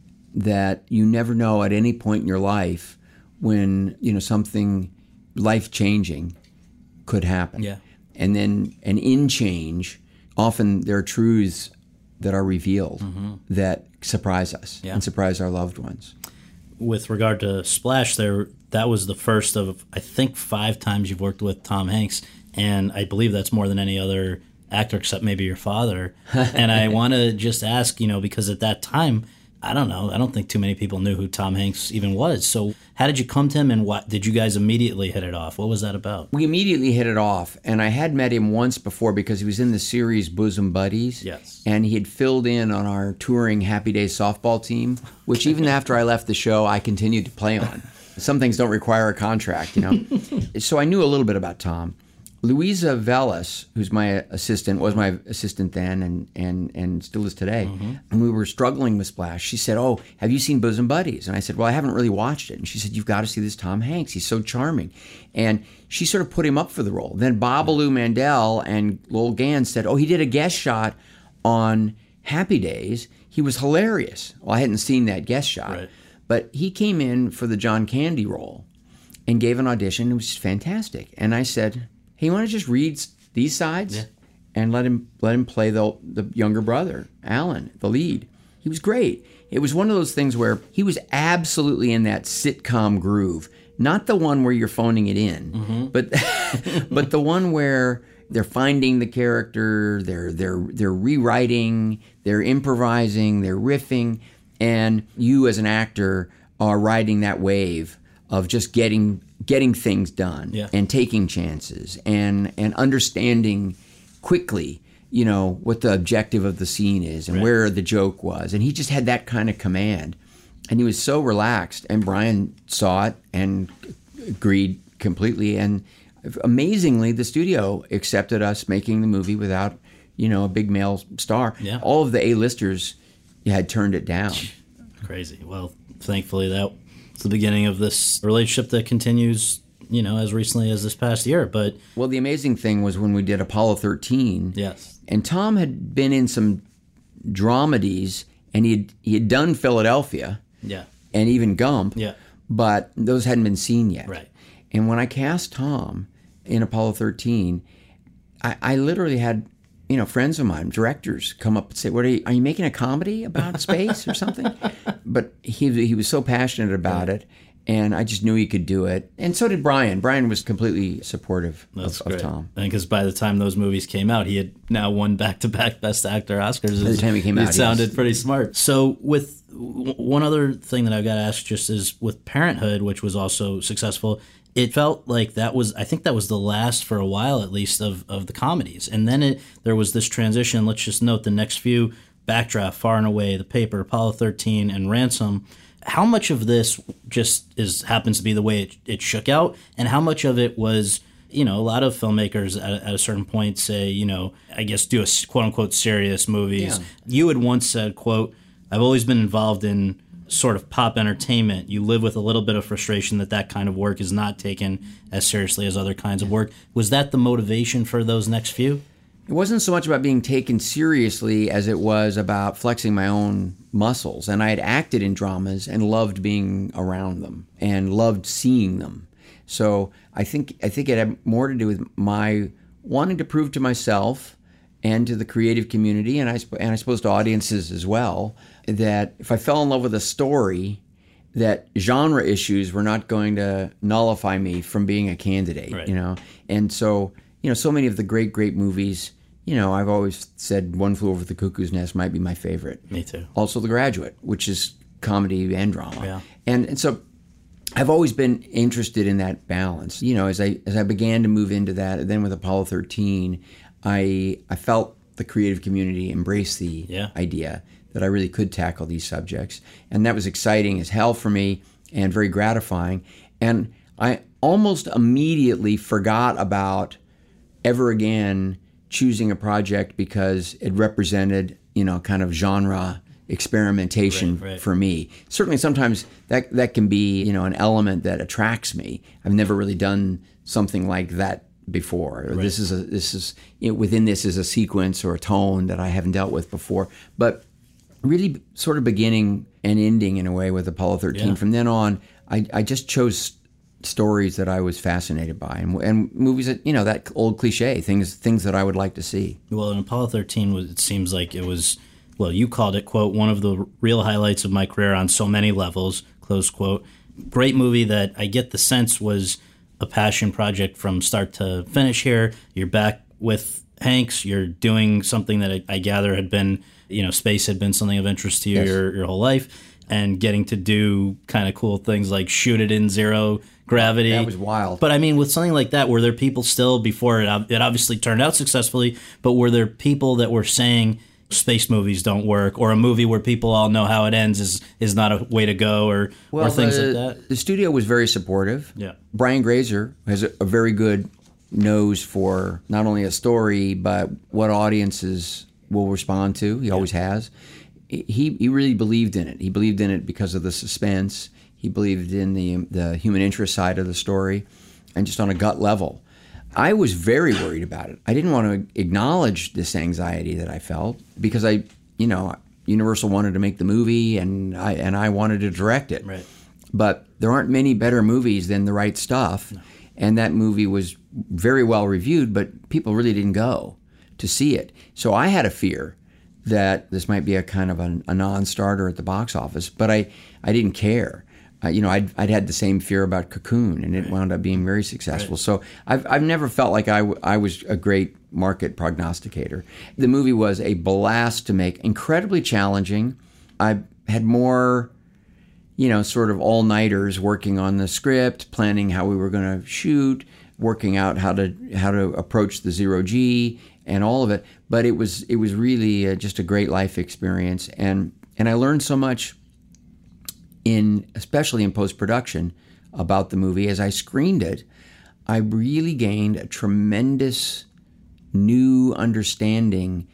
That you never know at any point in your life when, you know, something life-changing could happen. Yeah. And then, and in change, often there are truths that are revealed mm-hmm. that surprise us yeah. and surprise our loved ones. With regard to Splash, there that was the first of, I think, five times you've worked with Tom Hanks, and I believe that's more than any other actor except maybe your father. And I want to just ask, you know, because at that time, I don't know, I don't think too many people knew who Tom Hanks even was. So how did you come to him, and what did you guys immediately hit it off? What was that about? We immediately hit it off, and I had met him once before because he was in the series Bosom Buddies. Yes. And he had filled in on our touring Happy Days softball team, which even after I left the show, I continued to play on. Some things don't require a contract, you know. So I knew a little bit about Tom. Louisa Velas, who's my assistant, was my assistant then and and, and still is today, mm-hmm. and we were struggling with Splash. She said, oh, have you seen Bosom Buddies? And I said, well, I haven't really watched it. And she said, you've got to see this Tom Hanks. He's so charming. And she sort of put him up for the role. Then Babaloo Mandel and Lowell Gans said, oh, he did a guest shot on Happy Days. He was hilarious. Well, I hadn't seen that guest shot. Right. But he came in for the John Candy role and gave an audition. It was just fantastic. And I said, hey, you want to just read these sides? Yeah. And let him let him play the the younger brother, Alan, the lead. He was great. It was one of those things where he was absolutely in that sitcom groove. Not the one where you're phoning it in, mm-hmm. but but the one where they're finding the character, they're they're they're rewriting, they're improvising, they're riffing, and you as an actor are riding that wave of just getting getting things done yeah. and taking chances and and understanding quickly, you know, what the objective of the scene is and right. where the joke was. And he just had that kind of command. And he was so relaxed. And Brian saw it and agreed completely. And amazingly, the studio accepted us making the movie without, you know, a big male star. Yeah. All of the A-listers had turned it down. Crazy. Well, thankfully, that's the beginning of this relationship that continues, you know, as recently as this past year. But well, the amazing thing was when we did Apollo thirteen. Yes. And Tom had been in some dramedies, and he had, he had done Philadelphia. Yeah. And even Gump. Yeah. But those hadn't been seen yet. Right. And when I cast Tom in Apollo thirteen, I, I literally had, you know, friends of mine, directors, come up and say, "What are you? Are you making a comedy about space or something?" But he he was so passionate about it, and I just knew he could do it. And so did Brian. Brian was completely supportive That's of, great. of Tom. And because by the time those movies came out, he had now won back-to-back Best Actor Oscars. By the time he came it out, it sounded yes. pretty smart. So with one other thing that I've got to ask just is with Parenthood, which was also successful, it felt like that was, I think that was the last for a while at least of, of the comedies. And then it there was this transition. Let's just note the next few: Backdraft, Far and Away, The Paper, Apollo thirteen, and Ransom. How much of this just is happens to be the way it, it shook out, and how much of it was, you know, a lot of filmmakers at, at a certain point say, you know, I guess do a quote unquote serious movies. Yeah. You had once said, quote, "I've always been involved in sort of pop entertainment. You live with a little bit of frustration that that kind of work is not taken as seriously as other kinds of work." Was that the motivation for those next few? It wasn't so much about being taken seriously as it was about flexing my own muscles. And I had acted in dramas and loved being around them and loved seeing them. So I think I think it had more to do with my wanting to prove to myself and to the creative community, and I and I suppose to audiences as well, that if I fell in love with a story, that genre issues were not going to nullify me from being a candidate. Right. You know, and so you know, so many of the great great movies. You know, I've always said One Flew Over the Cuckoo's Nest might be my favorite. Me too. Also The Graduate, which is comedy and drama. Yeah. And and so I've always been interested in that balance. You know, as I as I began to move into that, and then with Apollo thirteen, I I felt the creative community embrace the yeah. idea that I really could tackle these subjects. And that was exciting as hell for me and very gratifying. And I almost immediately forgot about ever again choosing a project because it represented, you know, kind of genre experimentation right, right. for me. Certainly sometimes that that can be, you know, an element that attracts me. I've never really done something like that before. Right. This is a this is you know, within this is a sequence or a tone that I haven't dealt with before. But really sort of beginning and ending in a way with Apollo thirteen. Yeah. From then on, I, I just chose stories that I was fascinated by, and, and movies that, you know, that old cliche, things things that I would like to see. Well, in Apollo thirteen, it seems like it was, well, you called it, quote, one of the real highlights of my career on so many levels, close quote. Great movie that I get the sense was a passion project from start to finish here. You're back with Hanks. You're doing something that I, I gather had been, you know, space had been something of interest to you yes. your, your whole life, and getting to do kind of cool things like shoot it in zero gravity. That was wild. But I mean, with something like that, were there people still, before it, it obviously turned out successfully, but were there people that were saying space movies don't work, or a movie where people all know how it ends is is not a way to go, or, well, or things the, like that? The studio was very supportive. Yeah. Brian Grazer has a, a very good nose for not only a story, but what audiences will respond to. He yeah. always has. He he really believed in it. He believed in it because of the suspense. He believed in the the human interest side of the story, and just on a gut level. I was very worried about it. I didn't want to acknowledge this anxiety that I felt because I, you know, Universal wanted to make the movie, and I and I wanted to direct it. Right. But there aren't many better movies than The Right Stuff, no. and that movie was very well reviewed, but people really didn't go to see it. So I had a fear that this might be a kind of a, a non-starter at the box office, but I, I didn't care. Uh, you know, I'd, I'd had the same fear about Cocoon, and it right. wound up being very successful. Right. So I've I've never felt like I, w- I was a great market prognosticator. The movie was a blast to make, incredibly challenging. I had more, you know, sort of all-nighters working on the script, planning how we were going to shoot, working out how to how to approach the zero G and all of it. But it was it was really uh, just a great life experience, and and I learned so much in, especially in post-production about the movie, as I screened it, I really gained a tremendous new understanding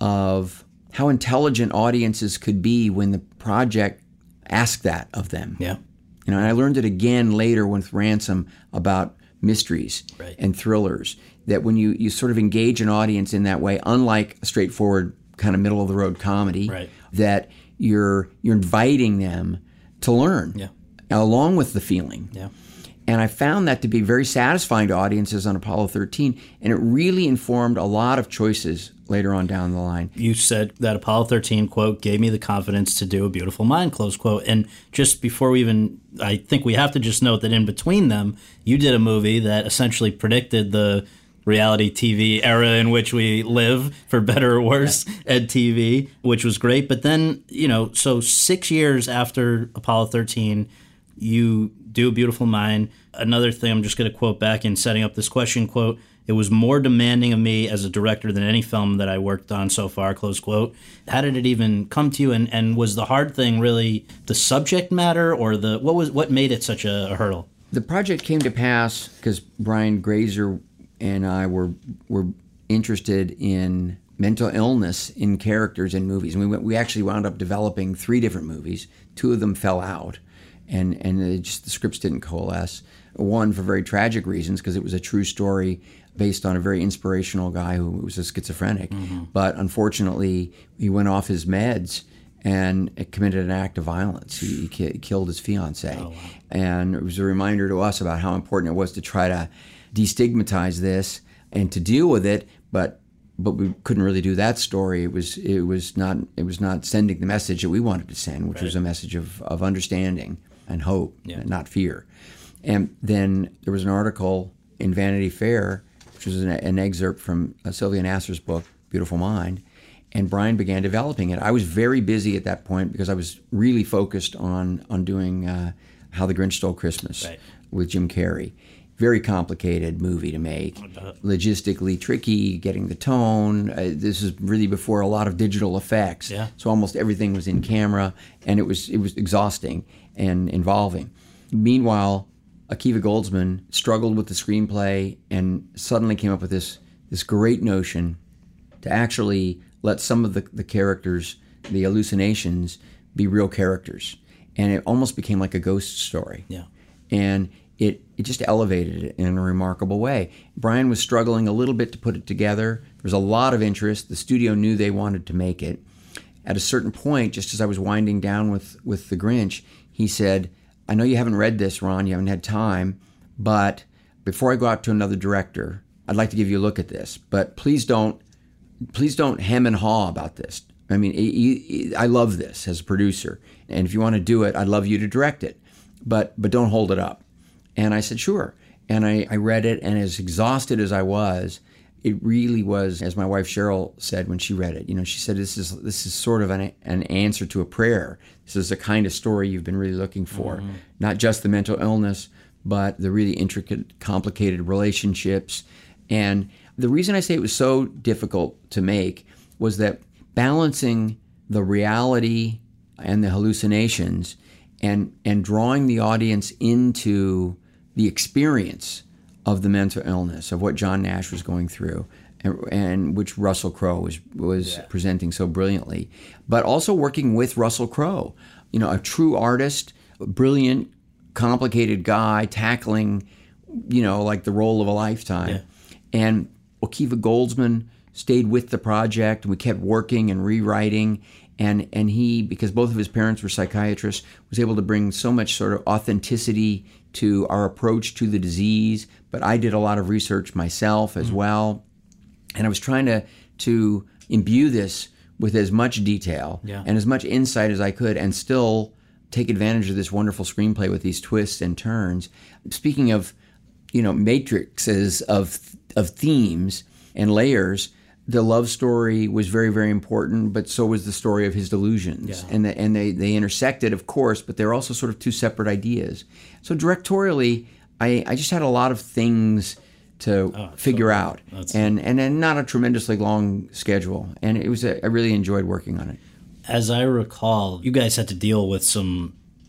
of how intelligent audiences could be when the project asked that of them. Yeah. You know, and I learned it again later with Ransom about mysteries right. and thrillers, that when you, you sort of engage an audience in that way, unlike a straightforward kind of middle-of-the-road comedy, right. that you're you're inviting them to learn yeah. along with the feeling. Yeah. And I found that to be very satisfying to audiences on Apollo thirteen, and it really informed a lot of choices later on down the line. You said that Apollo thirteen, quote, gave me the confidence to do A Beautiful Mind, close quote. And just before we even, I think we have to just note that in between them, you did a movie that essentially predicted the reality T V era in which we live, for better or worse, Ed T V, which was great. But then, you know, so six years after Apollo thirteen, you do A Beautiful Mind. Another thing I'm just going to quote back in setting up this question, quote, it was more demanding of me as a director than any film that I worked on so far, close quote. How did it even come to you? And, and was the hard thing really the subject matter, or the what was what made it such a, a hurdle? The project came to pass because Brian Grazer and I were were interested in mental illness in characters in movies. And we went, we actually wound up developing three different movies. Two of them fell out, and and it just the scripts didn't coalesce. One for very tragic reasons, because it was a true story based on a very inspirational guy who was a schizophrenic. Mm-hmm. But unfortunately, he went off his meds and committed an act of violence. He, he ki- killed his fiancée. Oh, wow. And it was a reminder to us about how important it was to try to destigmatize this and to deal with it, but but we couldn't really do that story. It was it was not it was not sending the message that we wanted to send, which right. was a message of, of understanding and hope, yeah. and not fear. And then there was an article in Vanity Fair, which was an, an excerpt from uh, Sylvia Nasser's book, Beautiful Mind, and Brian began developing it. I was very busy at that point because I was really focused on on doing uh, How the Grinch Stole Christmas right. with Jim Carrey. Very complicated movie to make, logistically tricky, getting the tone. Uh, this is really before a lot of digital effects, yeah. so almost everything was in camera, and it was it was exhausting and involving. Meanwhile, Akiva Goldsman struggled with the screenplay and suddenly came up with this this great notion to actually let some of the, the characters, the hallucinations, be real characters. And it almost became like a ghost story. Yeah. And it, it just elevated it in a remarkable way. Brian was struggling a little bit to put it together. There was a lot of interest. The studio knew they wanted to make it. At a certain point, just as I was winding down with, with The Grinch, he said, I know you haven't read this, Ron, you haven't had time, but before I go out to another director, I'd like to give you a look at this. But please don't, please don't hem and haw about this. I mean, he, he, I love this as a producer, and if you want to do it, I'd love you to direct it, but but don't hold it up. And I said, sure. And I, I read it, and as exhausted as I was, it really was, as my wife Cheryl said when she read it, you know, she said, this is this is sort of an, an answer to a prayer. This is the kind of story you've been really looking for. Mm-hmm. Not just the mental illness, but the really intricate, complicated relationships. And the reason I say it was so difficult to make was that balancing the reality and the hallucinations and and drawing the audience into the experience of the mental illness, of what John Nash was going through, and, and which Russell Crowe was was yeah. presenting so brilliantly, but also working with Russell Crowe, you know, a true artist, a brilliant, complicated guy tackling, you know, like the role of a lifetime. Yeah. And Akiva Goldsman stayed with the project, and we kept working and rewriting. And and he, because both of his parents were psychiatrists, was able to bring so much sort of authenticity to our approach to the disease. But I did a lot of research myself as mm-hmm. well. And I was trying to to imbue this with as much detail yeah. and as much insight as I could, and still take advantage of this wonderful screenplay with these twists and turns. Speaking of, you know, matrices of of themes and layers, the love story was very, very important, but so was the story of his delusions. Yeah. And the, and they, they intersected, of course, but they're also sort of two separate ideas. So directorially, I, I just had a lot of things to oh, figure so, out, and, and and not a tremendously long schedule. And it was a, I really enjoyed working on it. As I recall, you guys had to deal with some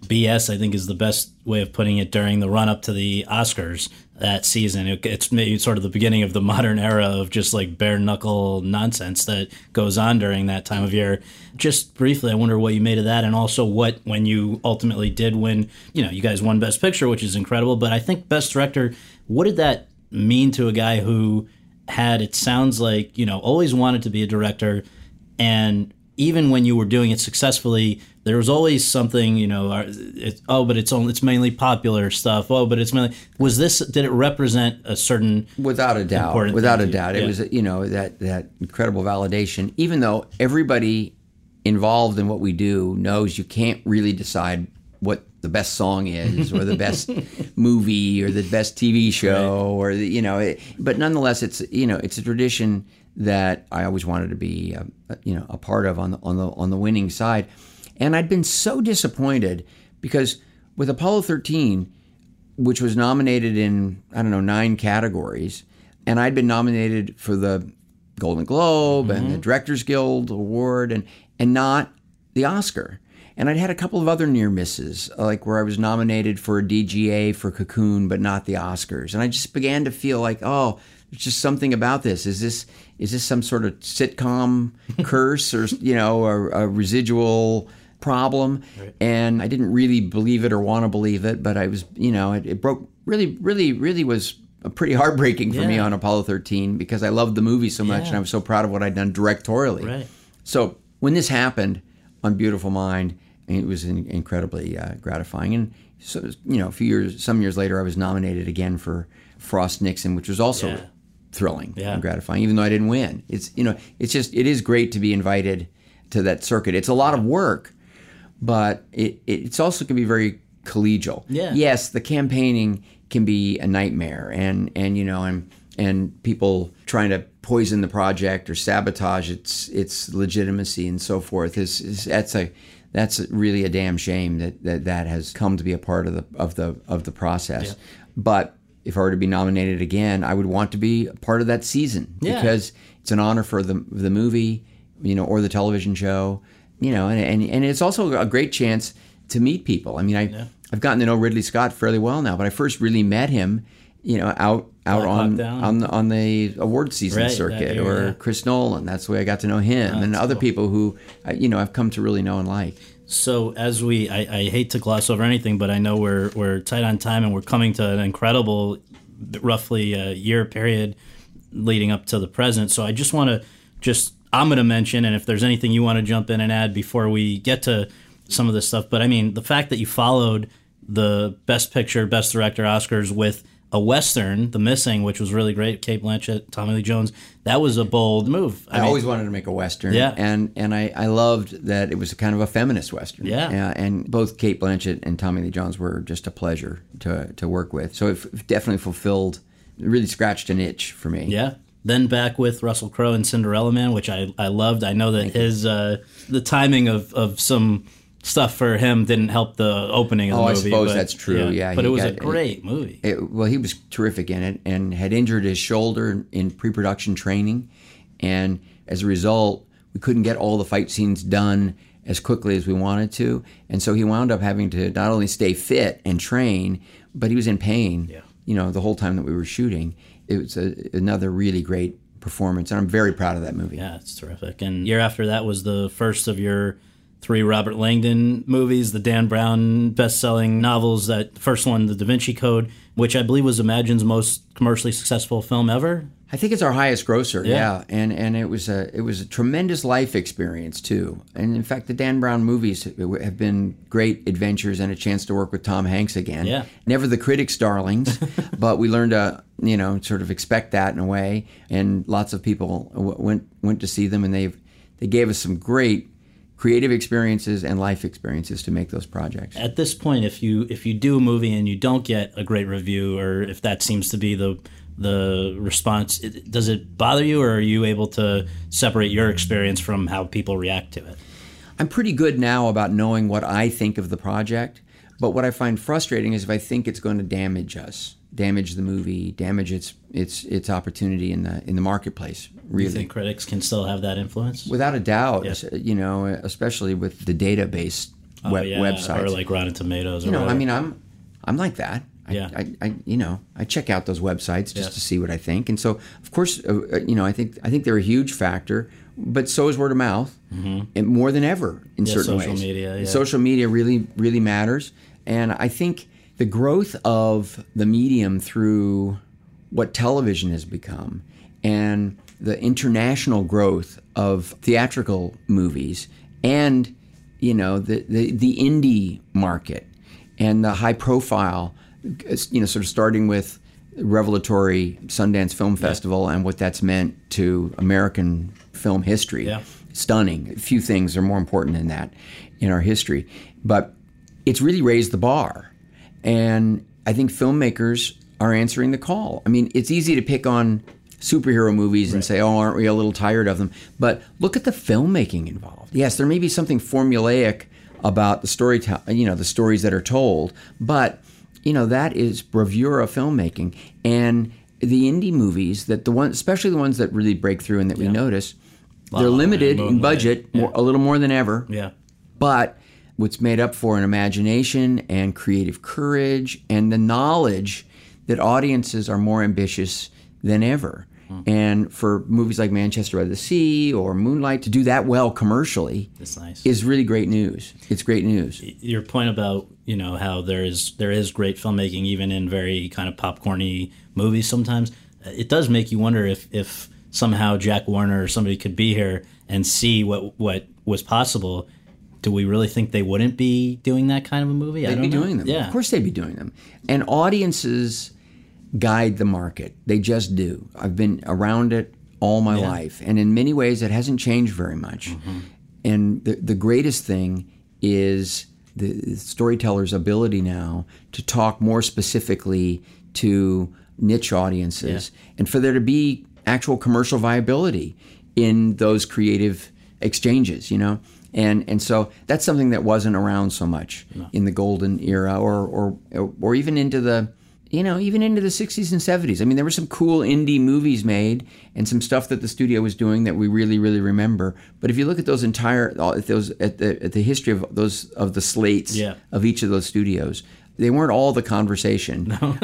B S, I think, is the best way of putting it, during the run-up to the Oscars that season. It, it's maybe sort of the beginning of the modern era of just like bare-knuckle nonsense that goes on during that time of year. Just briefly, I wonder what you made of that, and also what, when you ultimately did win, you know, you guys won Best Picture, which is incredible, but I think Best Director, what did that mean to a guy who had, it sounds like, you know, always wanted to be a director, and even when you were doing it successfully, there was always something, you know, it, oh, but it's only, it's mainly popular stuff. Oh, but it's mainly, was this, did it represent a certain Without a doubt, without a doubt. It was, you know, that, that incredible validation, even though everybody involved in what we do knows you can't really decide what the best song is or the best movie or the best T V show, right. or, the, you know, it, but nonetheless, it's, you know, it's a tradition that I always wanted to be, uh, you know, a part of on the, on the, on the winning side. And I'd been so disappointed because with Apollo thirteen, which was nominated in, I don't know, nine categories, and I'd been nominated for the Golden Globe mm-hmm. and the Directors Guild Award and, and not the Oscar. And I'd had a couple of other near misses, like where I was nominated for a D G A for Cocoon, but not the Oscars. And I just began to feel like, oh, there's just something about this. Is this is this some sort of sitcom curse or, you know, a, a residual problem? Right. And I didn't really believe it or want to believe it, but I was, you know, it, it broke, really, really, really was pretty heartbreaking for yeah. me on Apollo thirteen because I loved the movie so much yeah. and I was so proud of what I'd done directorially. Right. So when this happened on Beautiful Mind, it was in, incredibly uh, gratifying. And so, you know, a few years, some years later, I was nominated again for Frost Nixon, which was also yeah. thrilling yeah. and gratifying, even though I didn't win. It's, you know, it's just, it is great to be invited to that circuit. It's a lot of work, but it, it's also can be very collegial. Yeah. Yes, the campaigning can be a nightmare, and, and you know, and and people trying to poison the project or sabotage its its legitimacy and so forth is, is that's a that's really a damn shame that, that that has come to be a part of the of the of the process. Yeah. But if I were to be nominated again, I would want to be a part of that season yeah. because it's an honor for the the movie, you know, or the television show, you know, and and, and it's also a great chance to meet people. I mean, I yeah. I've gotten to know Ridley Scott fairly well now, but I first really met him, you know, out out Black on Down. on the, on the award season right, circuit, year, or yeah. Chris Nolan. That's the way I got to know him, oh, and other cool. people who, you know, I've come to really know and like. So as we, I, I hate to gloss over anything, but I know we're we're tight on time, and we're coming to an incredible, roughly a year period leading up to the present. So I just want to just, I'm going to mention, and if there's anything you want to jump in and add before we get to some of this stuff, but I mean, the fact that you followed the Best Picture, Best Director Oscars with a Western, The Missing, which was really great, Cate Blanchett, Tommy Lee Jones, that was a bold move. I, I mean, always wanted to make a Western, yeah. and and I, I loved that it was a kind of a feminist Western. Yeah. Uh, and both Cate Blanchett and Tommy Lee Jones were just a pleasure to to work with. So it definitely fulfilled, really scratched an itch for me. Yeah. Then back with Russell Crowe and Cinderella Man, which I, I loved. I know that Thank his uh, the timing of, of some stuff for him didn't help the opening of the oh, movie. I suppose but, that's true, yeah. yeah but it was got, a great it, movie. It, well, he was terrific in it and had injured his shoulder in pre-production training. And as a result, we couldn't get all the fight scenes done as quickly as we wanted to. And so he wound up having to not only stay fit and train, but he was in pain, yeah. you know, the whole time that we were shooting. It was a, another really great performance, and I'm very proud of that movie. Yeah, it's terrific. And year after that was the first of your three Robert Langdon movies, the Dan Brown best-selling novels. That first one, The Da Vinci Code, which I believe was Imagine's most commercially successful film ever. I think it's our highest grosser, yeah. yeah. And and it was a it was a tremendous life experience too. And in fact, the Dan Brown movies have been great adventures and a chance to work with Tom Hanks again. Yeah. Never the critics' darlings, but we learned to, you know, sort of expect that in a way. And lots of people went went to see them, and they they gave us some great creative experiences and life experiences to make those projects. At this point, if you if you do a movie and you don't get a great review, or if that seems to be the the response, does it bother you, or are you able to separate your experience from how people react to it? I'm pretty good now about knowing what I think of the project, but what I find frustrating is if I think it's going to damage us, damage the movie, damage its its its opportunity in the in the marketplace. Really, you think critics can still have that influence? Without a doubt, yeah. you know, especially with the database oh, web, yeah. websites. Or like Rotten Tomatoes. Or you know, whatever. I mean, I'm I'm like that. I, Yeah. I, I, you know, I check out those websites just Yeah. to see what I think, and so of course, uh, you know, I think I think they're a huge factor, but so is word of mouth, mm-hmm. and more than ever in Yeah, certain social ways. media, yeah. Social media really really matters, and I think the growth of the medium through what television has become, and the international growth of theatrical movies, and you know the the, the indie market. And the high profile, you know, sort of starting with revelatory Sundance Film Festival yeah. and what that's meant to American film history. Yeah. Stunning. A few things are more important than that in our history. But it's really raised the bar. And I think filmmakers are answering the call. I mean, it's easy to pick on superhero movies and right. say, oh, aren't we a little tired of them? But look at the filmmaking involved. Yes, there may be something formulaic about the story, you know, the stories that are told, but you know that is bravura filmmaking, and the indie movies that the ones, especially the ones that really break through and that yeah. we notice, they're oh, limited man, in budget, yeah. more, a little more than ever. Yeah, but what's made up for in imagination and creative courage and the knowledge that audiences are more ambitious than ever. And for movies like Manchester by the Sea or Moonlight to do that well commercially That's nice. is really great news. It's great news. Your point about, you know, how there is there is great filmmaking even in very kind of popcorny movies sometimes, it does make you wonder if, if somehow Jack Warner or somebody could be here and see what what was possible. Do we really think they wouldn't be doing that kind of a movie? They'd I don't be know. doing them. Yeah. Of course they'd be doing them. And audiences guide the market. They just do. I've been around it all my yeah. life. And in many ways, it hasn't changed very much. Mm-hmm. And the, the greatest thing is the storyteller's ability now to talk more specifically to niche audiences yeah. and for there to be actual commercial viability in those creative exchanges, you know? And and so that's something that wasn't around so much no. in the golden era or, or or even into the You know, even into the sixties and seventies. I mean, there were some cool indie movies made and some stuff that the studio was doing that we really, really remember. But if you look at those entire, at those at the at the history of those of the slates yeah. of each of those studios, they weren't all the conversation. No,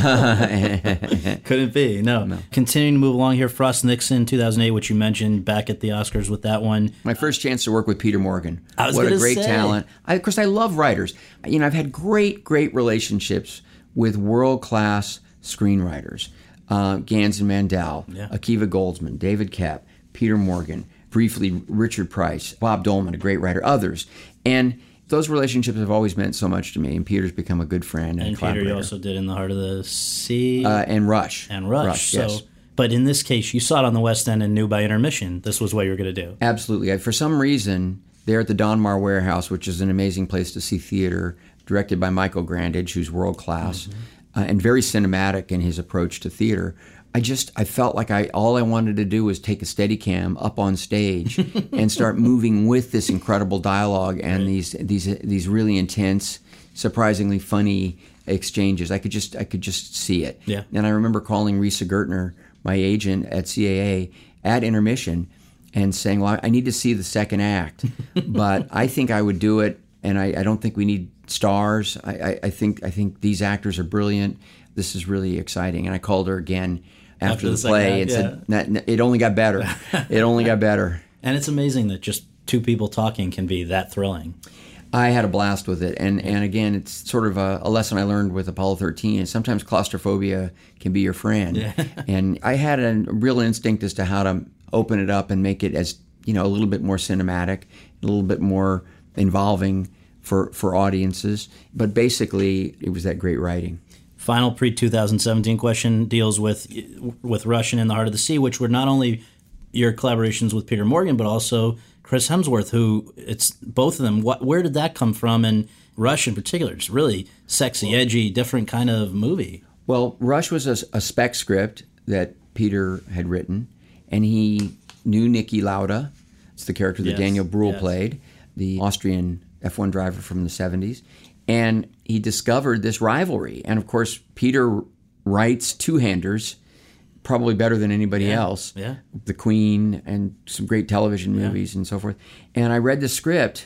couldn't be. No. no. Continuing to move along here, Frost Nixon, two thousand eight, which you mentioned back at the Oscars with that one. My first chance to work with Peter Morgan. I was what a great say. talent! I, of course, I love writers. You know, I've had great, great relationships with world-class screenwriters, uh, Gansden Mandel, yeah. Akiva Goldsman, David Koepp, Peter Morgan, briefly Richard Price, Bob Dolman, a great writer, others. And those relationships have always meant so much to me, and Peter's become a good friend and, and a collaborator. Peter, you also did In the Heart of the Sea. Uh, and Rush. And Rush. Rush so, yes. But in this case, you saw it on the West End and knew by intermission this was what you were going to do. Absolutely. I, for some reason, there at the Donmar Warehouse, which is an amazing place to see theater, directed by Michael Grandage, who's world-class, mm-hmm. uh, and very cinematic in his approach to theater. I just, I felt like I all I wanted to do was take a Steadicam up on stage and start moving with this incredible dialogue and right. these these these really intense, surprisingly funny exchanges. I could just, I could just see it. Yeah. And I remember calling Risa Gertner, my agent at C A A, at intermission and saying, well, I need to see the second act, but I think I would do it, and I, I don't think we need stars. I, I, I think I think these actors are brilliant. This is really exciting. And I called her again after, after the, the play act, and yeah. said, it only got better. It only got better. And it's amazing that just two people talking can be that thrilling. I had a blast with it. And, and again, it's sort of a, a lesson I learned with Apollo thirteen. And sometimes claustrophobia can be your friend. Yeah. And I had a real instinct as to how to open it up and make it as, you know, a little bit more cinematic, a little bit more involving for for audiences. But basically, it was that great writing. Final pre twenty seventeen question deals with with Rush and In the Heart of the Sea, which were not only your collaborations with Peter Morgan, but also Chris Hemsworth, who it's both of them. What, where did that come from? And Rush in particular, just really sexy, edgy, different kind of movie. Well, Rush was a, a spec script that Peter had written, and he knew Niki Lauda. It's the character that yes, Daniel Bruhl yes. played, the Austrian F one driver from the seventies. And he discovered this rivalry. And of course, Peter writes two-handers probably better than anybody yeah, else. Yeah. The Queen and some great television movies yeah. and so forth. And I read the script,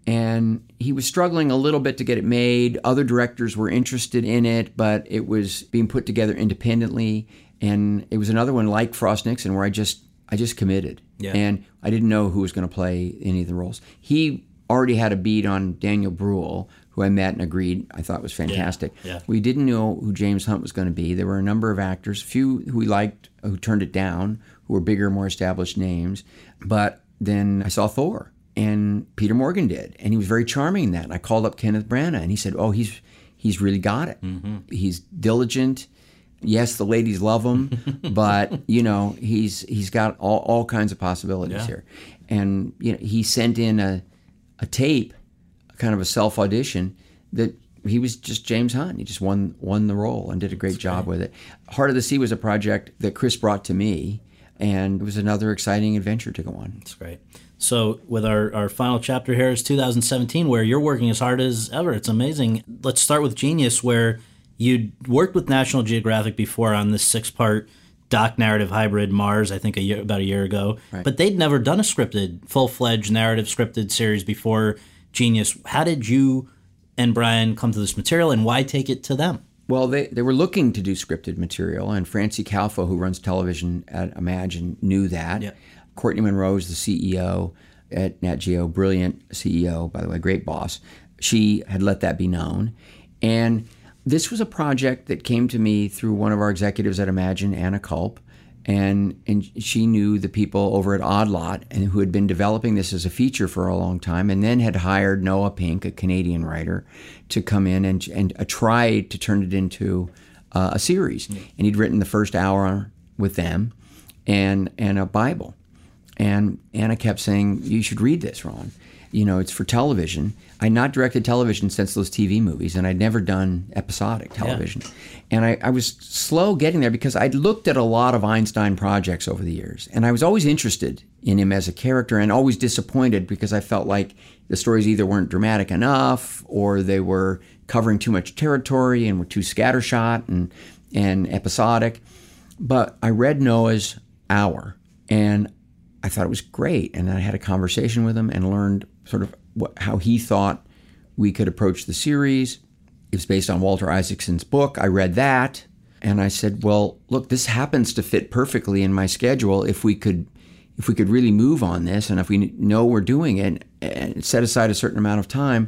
And he was struggling a little bit to get it made. Other directors were interested in it, but it was being put together independently. And it was another one like Frost Nixon where I just I just committed. Yeah. And I didn't know who was going to play any of the roles. He already had a beat on Daniel Bruhl, who I met and agreed I thought was fantastic. Yeah. Yeah. We didn't know who James Hunt was going to be. There were a number of actors, a few who we liked, who turned it down, who were bigger, more established names. But then I saw Thor. And Peter Morgan did, and he was very charming in that. And I called up Kenneth Branagh, and he said, "Oh, he's he's really got it. Mm-hmm. He's diligent. Yes, the ladies love him, but you know, he's he's got all, all kinds of possibilities yeah. here." And you know, he sent in a a tape, kind of a self audition that he was just James Hunt. He just won won the role and did a great That's job great. with it. Heart of the Sea was a project that Chris brought to me, and it was another exciting adventure to go on. That's great. So with our, our final chapter here is two thousand seventeen, where you're working as hard as ever. It's amazing. Let's start with Genius, where you'd worked with National Geographic before on this six-part doc narrative hybrid Mars, I think a year, about a year ago. Right. But they'd never done a scripted, full-fledged narrative scripted series before Genius. How did you and Brian come to this material, and why take it to them? Well, they, they were looking to do scripted material, and Francie Calfo, who runs television at Imagine, knew that. Yeah. Courtney Monroe is the C E O at Nat Geo, brilliant C E O, by the way, great boss. She had let that be known. And this was a project that came to me through one of our executives at Imagine, Anna Culp, and and she knew the people over at Odd Lot and who had been developing this as a feature for a long time, and then had hired Noah Pink, a Canadian writer, to come in and and uh, try to turn it into uh, a series. Mm. And he'd written the first hour with them and and a Bible. And Anna kept saying, "You should read this, Ron. You know, it's for television." I'd not directed television since those T V movies, and I'd never done episodic television. Yeah. And I, I was slow getting there because I'd looked at a lot of Einstein projects over the years, and I was always interested in him as a character and always disappointed because I felt like the stories either weren't dramatic enough or they were covering too much territory and were too scattershot and, and episodic. But I read Noah's Hour, and I thought it was great, and I had a conversation with him and learned sort of what, how he thought we could approach the series. It was based on Walter Isaacson's book. I read that, and I said, "Well, look, this happens to fit perfectly in my schedule. If we could, if we could really move on this, and if we know we're doing it, and set aside a certain amount of time,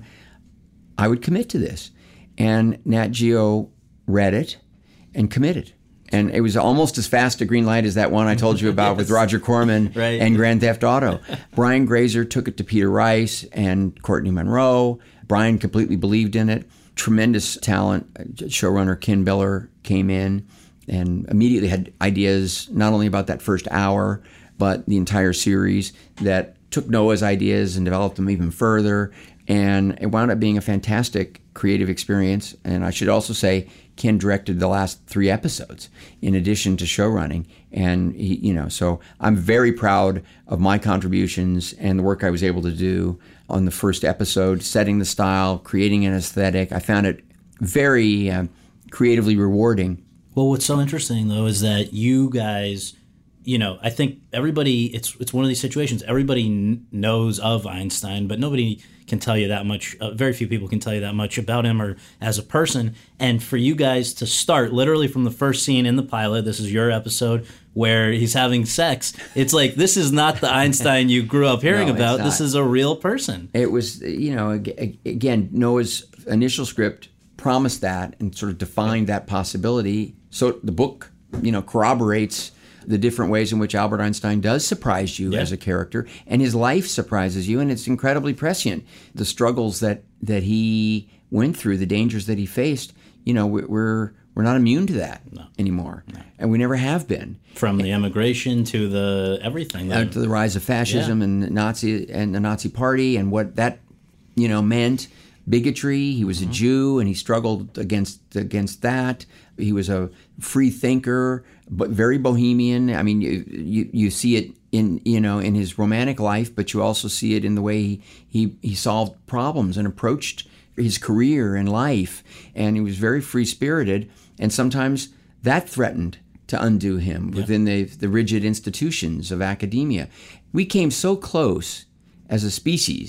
I would commit to this." And Nat Geo read it and committed. And it was almost as fast a green light as that one I told you about yes. with Roger Corman right. and Grand Theft Auto. Brian Grazer took it to Peter Rice and Courtney Monroe. Brian completely believed in it. Tremendous talent. Showrunner Ken Biller came in and immediately had ideas not only about that first hour, but the entire series that took Noah's ideas and developed them even further. And it wound up being a fantastic creative experience. And I should also say, Ken directed the last three episodes in addition to show running. And, he, you know, so I'm very proud of my contributions and the work I was able to do on the first episode, setting the style, creating an aesthetic. I found it very uh, creatively rewarding. Well, what's so interesting, though, is that you guys, you know, I think everybody, it's it's one of these situations, everybody n- knows of Einstein, but nobody can tell you that much, uh, very few people can tell you that much about him or as a person. And for you guys to start literally from the first scene in the pilot, this is your episode, where he's having sex, it's like, this is not the Einstein you grew up hearing no, about. This is a real person. It was, you know, again, Noah's initial script promised that and sort of defined that possibility. So the book, you know, corroborates the different ways in which Albert Einstein does surprise you yeah. as a character, and his life surprises you, and it's incredibly prescient. The struggles that, that he went through, the dangers that he faced, you know, we're we're not immune to that no. anymore, no. and we never have been. From the emigration to the everything, uh, to the rise of fascism yeah. and Nazi and the Nazi Party, and what that, you know, meant. Bigotry. He was a mm-hmm. Jew, and he struggled against against that. He was a free thinker, but very bohemian. I mean, you, you you see it in you know in his romantic life, but you also see it in the way he he, he solved problems and approached his career and life. And he was very free spirited, and sometimes that threatened to undo him yeah. within the the rigid institutions of academia. We came so close as a species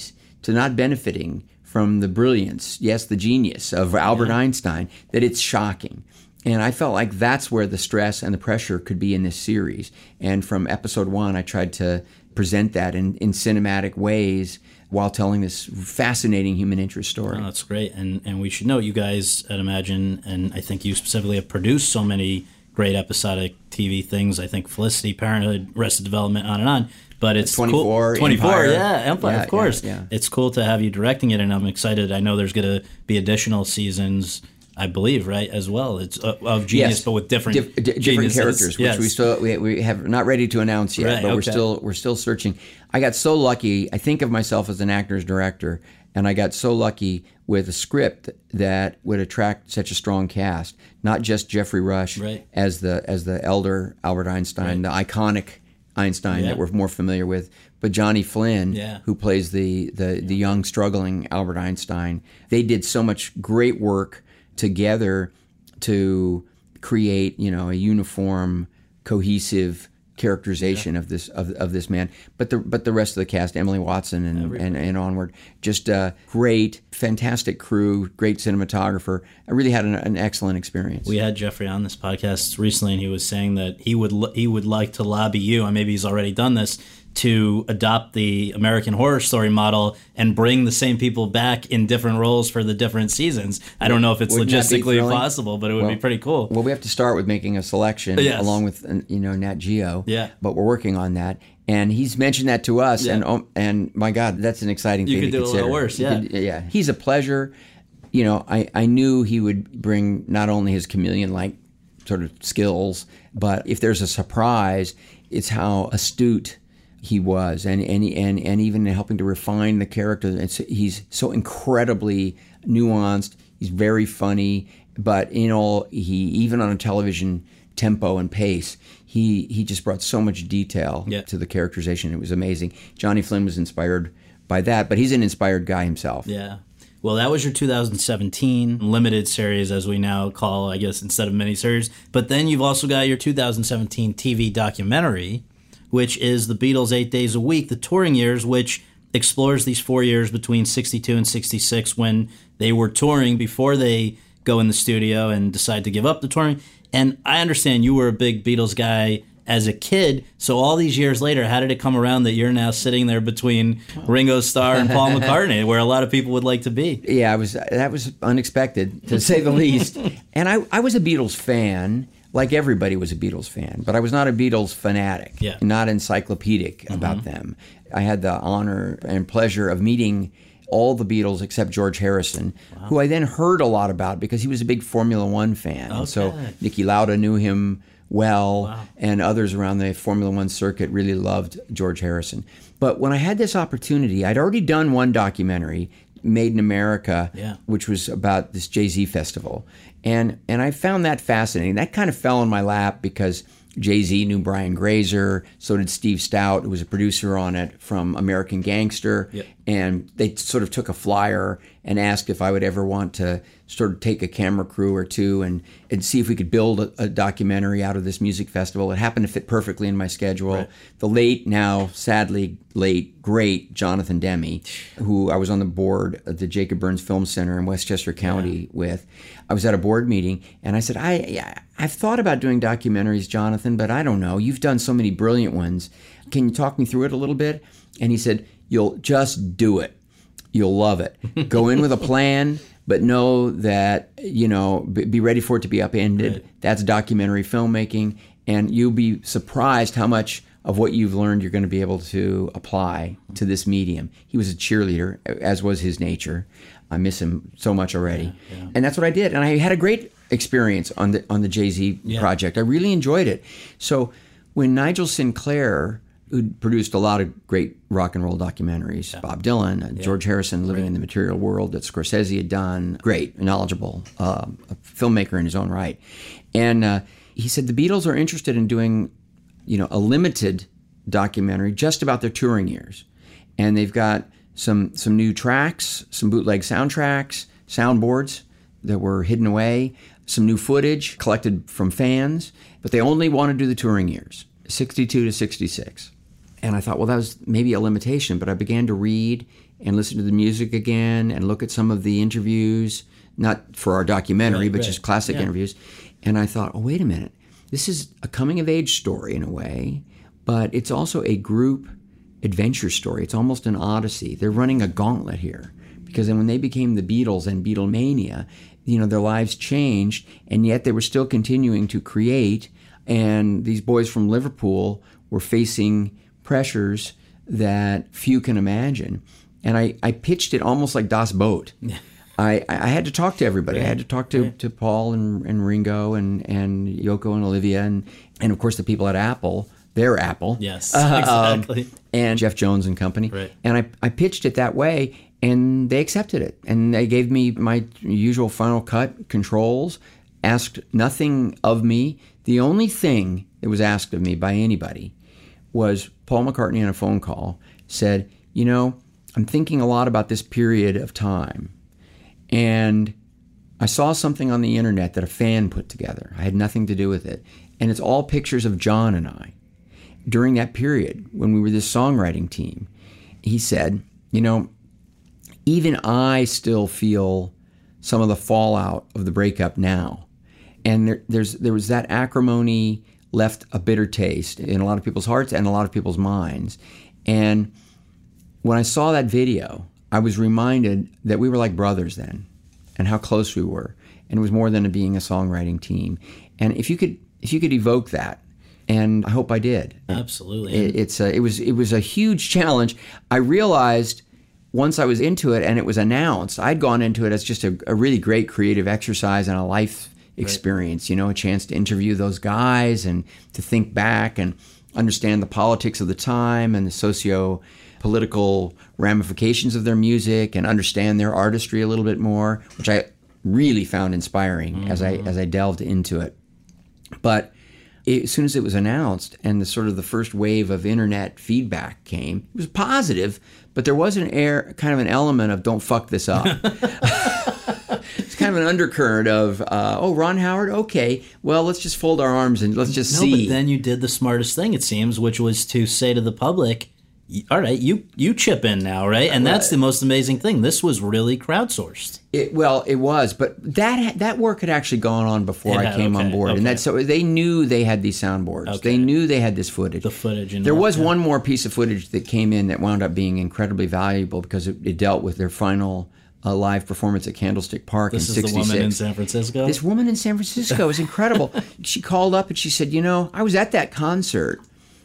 to not benefiting from the brilliance, yes, the genius of Albert yeah. Einstein, that it's shocking. And I felt like that's where the stress and the pressure could be in this series. And from episode one, I tried to present that in, in cinematic ways while telling this fascinating human interest story. Oh, that's great. And and we should know, you guys at Imagine, and I think you specifically have produced so many great episodic T V things. I think Felicity, Parenthood, Arrested Development, on and on. But it's twenty-four, cool. twenty-four, Empire. yeah, Empire, yeah, of course. Yeah, yeah. It's cool to have you directing it, and I'm excited. I know there's going to be additional seasons, I believe, right, as well. It's uh, of Genius, yes. but with different Dif- d- different characters, yes. which we still we, we have not ready to announce yet, right, but okay. we're still we're still searching. I got so lucky. I think of myself as an actor's director, and I got so lucky with a script that would attract such a strong cast. Not just Jeffrey Rush right. as the as the elder Albert Einstein, right. the iconic Einstein yeah. that we're more familiar with, but Johnny Flynn, yeah. who plays the the, the young struggling Albert Einstein. They did so much great work together to create, you know, a uniform, cohesive characterization yeah. of this of, of this man. But the but the rest of the cast, Emily Watson and and, and onward, just a great, fantastic crew, great cinematographer. I really had an, an excellent experience. We had Jeffrey on this podcast recently, and he was saying that he would he would like to lobby you, and maybe he's already done this, to adopt the American Horror Story model and bring the same people back in different roles for the different seasons. I don't know if it's Wouldn't logistically that be possible, but it would well, be pretty cool. Well, we have to start with making a selection yes. along with, you know, Nat Geo. Yeah. But we're working on that. And he's mentioned that to us, yeah. and oh, and my God, that's an exciting you thing to consider. You could do consider. a little worse, yeah. Could, yeah. He's a pleasure. You know, I, I knew he would bring not only his chameleon-like sort of skills, but if there's a surprise, it's how astute he was, and and and and even helping to refine the character. It's, he's so incredibly nuanced. He's very funny, but in all, he even on a television tempo and pace, he he just brought so much detail yeah. to the characterization. It was amazing. Johnny Flynn was inspired by that, but he's an inspired guy himself. Yeah. Well, that was your two thousand seventeen limited series, as we now call, I guess, instead of miniseries. But then you've also got your two thousand seventeen T V documentary, which is The Beatles Eight Days a Week, the touring years, which explores these four years between sixty-two and sixty-six when they were touring before they go in the studio and decide to give up the touring. And I understand you were a big Beatles guy as a kid, so all these years later, how did it come around that you're now sitting there between Ringo Starr and Paul McCartney, where a lot of people would like to be? Yeah, I was. That was unexpected, to say the least. And I, I was a Beatles fan, like everybody was a Beatles fan, but I was not a Beatles fanatic, yeah. not encyclopedic mm-hmm. about them. I had the honor and pleasure of meeting all the Beatles except George Harrison, wow. who I then heard a lot about because he was a big Formula One fan. Okay. And so Niki Lauda knew him well, wow. and others around the Formula One circuit really loved George Harrison. But when I had this opportunity, I'd already done one documentary, Made in America, yeah. which was about this Jay-Z festival. And and I found that fascinating. That kind of fell in my lap because Jay-Z knew Brian Grazer, so did Steve Stout, who was a producer on it from American Gangster. Yep. And they sort of took a flyer and asked if I would ever want to sort of take a camera crew or two and, and see if we could build a, a documentary out of this music festival. It happened to fit perfectly in my schedule. Right. The late, now sadly late, great Jonathan Demme, who I was on the board of the Jacob Burns Film Center in Westchester County yeah. with. I was at a board meeting and I said, I, I've thought about doing documentaries, Jonathan, but I don't know. You've done so many brilliant ones. Can you talk me through it a little bit? And he said, you'll just do it. You'll love it. Go in with a plan, but know that, you know, be ready for it to be upended. Right. That's documentary filmmaking. And you'll be surprised how much of what you've learned you're going to be able to apply to this medium. He was a cheerleader, as was his nature. I miss him so much already. Yeah, yeah. And that's what I did. And I had a great experience on the on the Jay-Z yeah. project. I really enjoyed it. So when Nigel Sinclair, who produced a lot of great rock and roll documentaries, yeah. Bob Dylan, uh, yeah. George Harrison, Living right. in the Material World that Scorsese had done, great, knowledgeable uh, a filmmaker in his own right. And uh, he said the Beatles are interested in doing, you know, a limited documentary just about their touring years. And they've got some some new tracks, some bootleg soundtracks, soundboards that were hidden away, some new footage collected from fans, but they only want to do the touring years, sixty-two to sixty-six. And I thought, well, that was maybe a limitation, but I began to read and listen to the music again and look at some of the interviews, not for our documentary, Right, but right. just classic Yeah. interviews. And I thought, oh, wait a minute. This is a coming-of-age story in a way, but it's also a group adventure story. It's almost an odyssey. They're running a gauntlet here because then when they became the Beatles and Beatlemania, you know, their lives changed, and yet they were still continuing to create. And these boys from Liverpool were facing pressures that few can imagine. And I, I pitched it almost like Das Boot. I, I had to talk to everybody. I had to talk to, to Paul and, and Ringo and, and Yoko and Olivia and, and, of course, the people at Apple. Their Apple. Yes, Uh, exactly. um, and Jeff Jones and company. Right. And I, I pitched it that way, and they accepted it. And they gave me my usual Final Cut controls, asked nothing of me. The only thing that was asked of me by anybody was Paul McCartney on a phone call said, you know, I'm thinking a lot about this period of time. And I saw something on the internet that a fan put together. I had nothing to do with it. And it's all pictures of John and I. During that period, when we were this songwriting team, he said, you know, even I still feel some of the fallout of the breakup now. And there, there's there was that acrimony left a bitter taste in a lot of people's hearts and a lot of people's minds. And when I saw that video, I was reminded that we were like brothers then and how close we were. And it was more than being a songwriting team. And if you could if you could evoke that, and I hope I did. Absolutely. It, it's a, it was it was a huge challenge. I realized once I was into it and it was announced, I'd gone into it as just a, a really great creative exercise and a life experience. Right. You know, a chance to interview those guys and to think back and understand the politics of the time and the socio-political ramifications of their music and understand their artistry a little bit more, which I really found inspiring mm-hmm. as I as I delved into it. But as soon as it was announced and the sort of the first wave of internet feedback came, it was positive, but there was an air, kind of an element of don't fuck this up. It's kind of an undercurrent of, uh, oh, Ron Howard, okay, well, let's just fold our arms and let's just no, see. But then you did the smartest thing, it seems, which was to say to the public, all right, you you chip in now, right? And that's the most amazing thing. This was really crowdsourced. It, well, it was, but that that work had actually gone on before Yeah, I came okay, on board, okay. and that so they knew they had these soundboards. Okay. They knew they had this footage. The footage. And there all, was yeah. one more piece of footage that came in that wound up being incredibly valuable because it, it dealt with their final uh, live performance at Candlestick Park This in is sixty-six. the woman in San Francisco? This woman in San Francisco is incredible. She called up and she said, you know, I was at that concert,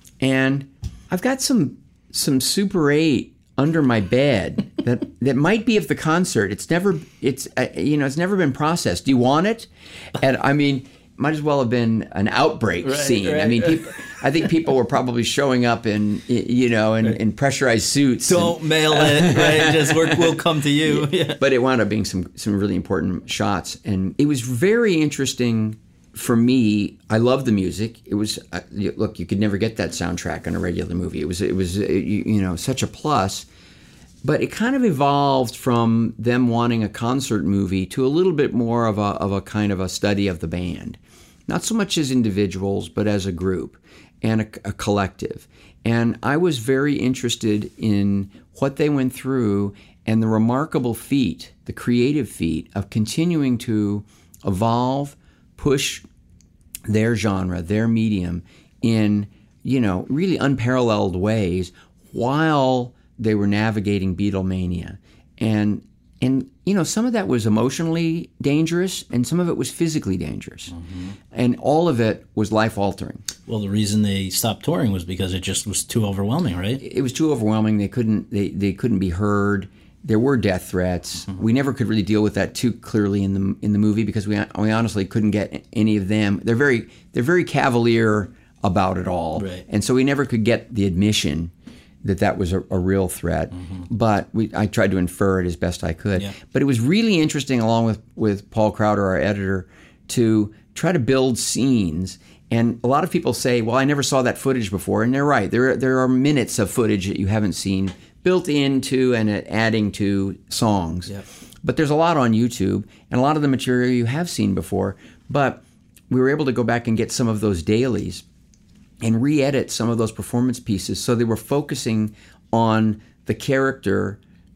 and I've got some some Super eight under my bed that that might be of the concert. It's never it's uh, you know it's never been processed. Do you want it? And I mean, might as well have been an outbreak right, scene. right, I mean, right. people, I think people were probably showing up in you know in, in pressurized suits. Don't and, mail it, right? Just we're, we'll come to you. Yeah. But it wound up being some some really important shots, and it was very interesting. For me, I love the music. It was uh, you- look, you could never get that soundtrack on a regular movie. It was it was uh, you, you know such a plus, but it kind of evolved from them wanting a concert movie to a little bit more of a of a kind of a study of the band, not so much as individuals, but as a group and a, a collective. And I was very interested in what they went through and the remarkable feat, the creative feat of continuing to evolve, push their genre, their medium in, you know, really unparalleled ways while they were navigating Beatlemania. And, and you know, some of that was emotionally dangerous and some of it was physically dangerous. Mm-hmm. And all of it was life-altering. Well, the reason they stopped touring was because it just was too overwhelming, right? It was too overwhelming. They couldn't, they, they couldn't be heard. There were death threats. Mm-hmm. We never could really deal with that too clearly in the in the movie because we we honestly couldn't get any of them. They're very they're very cavalier about it all, right. And so we never could get the admission that that was a, a real threat. Mm-hmm. But we I tried to infer it as best I could. Yeah. But it was really interesting, along with with Paul Crowder, our editor, to try to build scenes. And a lot of people say, "Well, I never saw that footage before," and they're right. There there are minutes of footage that you haven't seen, built into and adding to songs. Yep. But there's a lot on YouTube, and a lot of the material you have seen before. But we were able to go back and get some of those dailies and re-edit some of those performance pieces so they were focusing on the character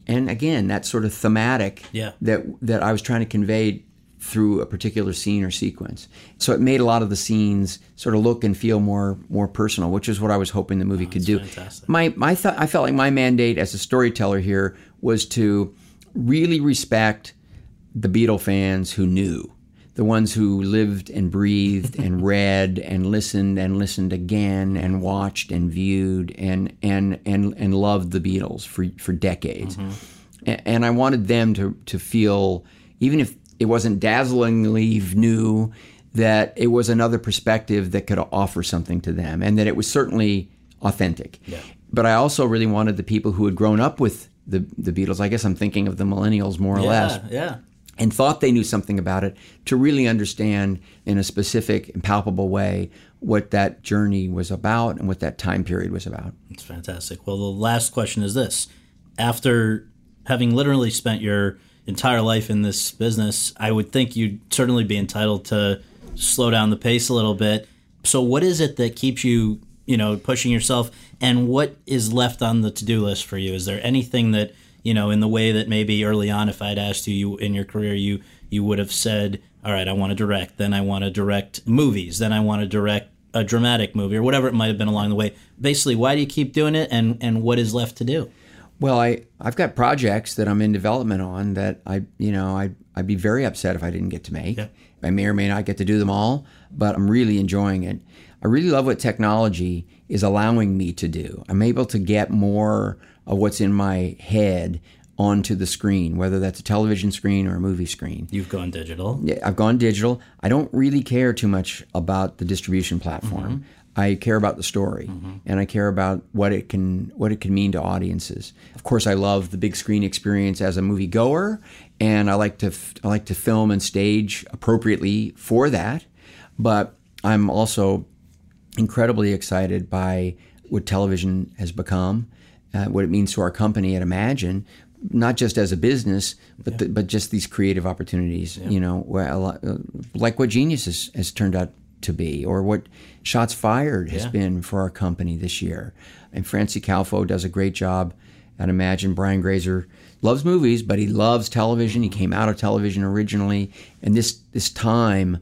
and again, that sort of thematic yeah. that that I was trying to convey through a particular scene or sequence. So it made a lot of the scenes sort of look and feel more more personal, which is what I was hoping the movie oh, could do. Fantastic. My my th- I felt like my mandate as a storyteller here was to really respect the Beatle fans who knew, the ones who lived and breathed and read and listened and listened again and watched and viewed and and and and loved the Beatles for for decades. Mm-hmm. And, and I wanted them to to feel, even if it wasn't dazzlingly new, that it was another perspective that could offer something to them, and that it was certainly authentic. Yeah. But I also really wanted the people who had grown up with the the Beatles, I guess I'm thinking of the millennials more or yeah, less, yeah. and thought they knew something about it, to really understand in a specific and palpable way what that journey was about and what that time period was about. It's fantastic. Well, the last question is this. After having literally spent your entire life in this business, I would think you'd certainly be entitled to slow down the pace a little bit. So what is it that keeps you, you know, pushing yourself, and what is left on the to-do list for you? Is there anything that, you know, in the way that maybe early on, if I'd asked you, you in your career, you you would have said, all right, I want to direct, then I want to direct movies, then I want to direct a dramatic movie, or whatever it might have been along the way. Basically, why do you keep doing it, and, and what is left to do? Well, I, I've got projects that I'm in development on that I, you know, I, I'd be very upset if I didn't get to make. Yeah. I may or may not get to do them all, but I'm really enjoying it. I really love what technology is allowing me to do. I'm able to get more of what's in my head onto the screen, whether that's a television screen or a movie screen. You've gone digital. Yeah, I've gone digital. I don't really care too much about the distribution platform. Mm-hmm. I care about the story, mm-hmm. and I care about what it can what it can mean to audiences. Of course, I love the big screen experience as a movie goer, and I like to f- I like to film and stage appropriately for that. But I'm also incredibly excited by what television has become, uh, what it means to our company at Imagine, not just as a business, but yeah. the, but just these creative opportunities. Yeah. You know, where a lot, uh, like what Genius has, has turned out to be, or what Shots Fired has yeah. been for our company this year. And Francie Calfo does a great job at Imagine. Brian Grazer loves movies, but he loves television. He came out of television originally, and this this time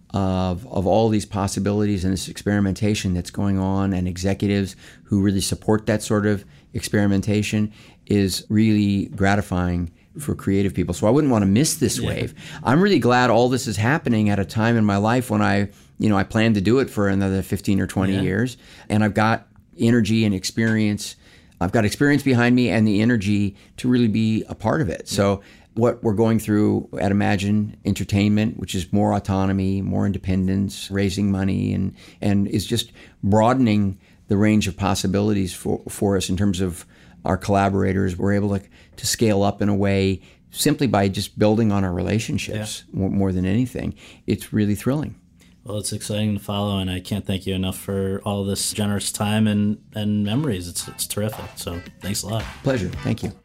of of all these possibilities and this experimentation that's going on, and executives who really support that sort of experimentation, is really gratifying for creative people. So I wouldn't want to miss this yeah. wave. I'm really glad all this is happening at a time in my life when I, you know, I plan to do it for another fifteen or twenty yeah. years, and I've got energy and experience. I've got experience behind me and the energy to really be a part of it. Yeah. So what we're going through at Imagine Entertainment, which is more autonomy, more independence, raising money, and and is just broadening the range of possibilities for, for us in terms of our collaborators. We're able to, to scale up in a way simply by just building on our relationships yeah. more, more than anything. It's really thrilling. Well, it's exciting to follow, and I can't thank you enough for all this generous time and, and memories. It's it's terrific. So thanks a lot. Pleasure. Thank you.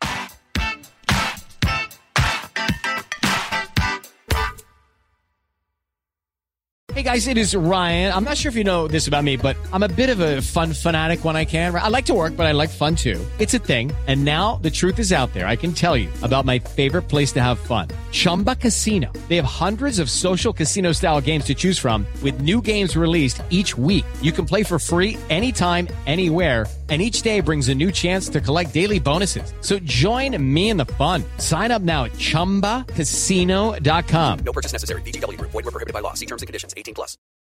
Hey guys, it is Ryan. I'm not sure if you know this about me, but I'm a bit of a fun fanatic when I can. I like to work, but I like fun too. It's a thing. And now the truth is out there. I can tell you about my favorite place to have fun. Chumba Casino. They have hundreds of social casino style games to choose from, with new games released each week. You can play for free anytime, anywhere. And each day brings a new chance to collect daily bonuses. So join me in the fun. Sign up now at chumba casino dot com. No purchase necessary. V G W Group. Void where prohibited by law. See terms and conditions. eighteen plus.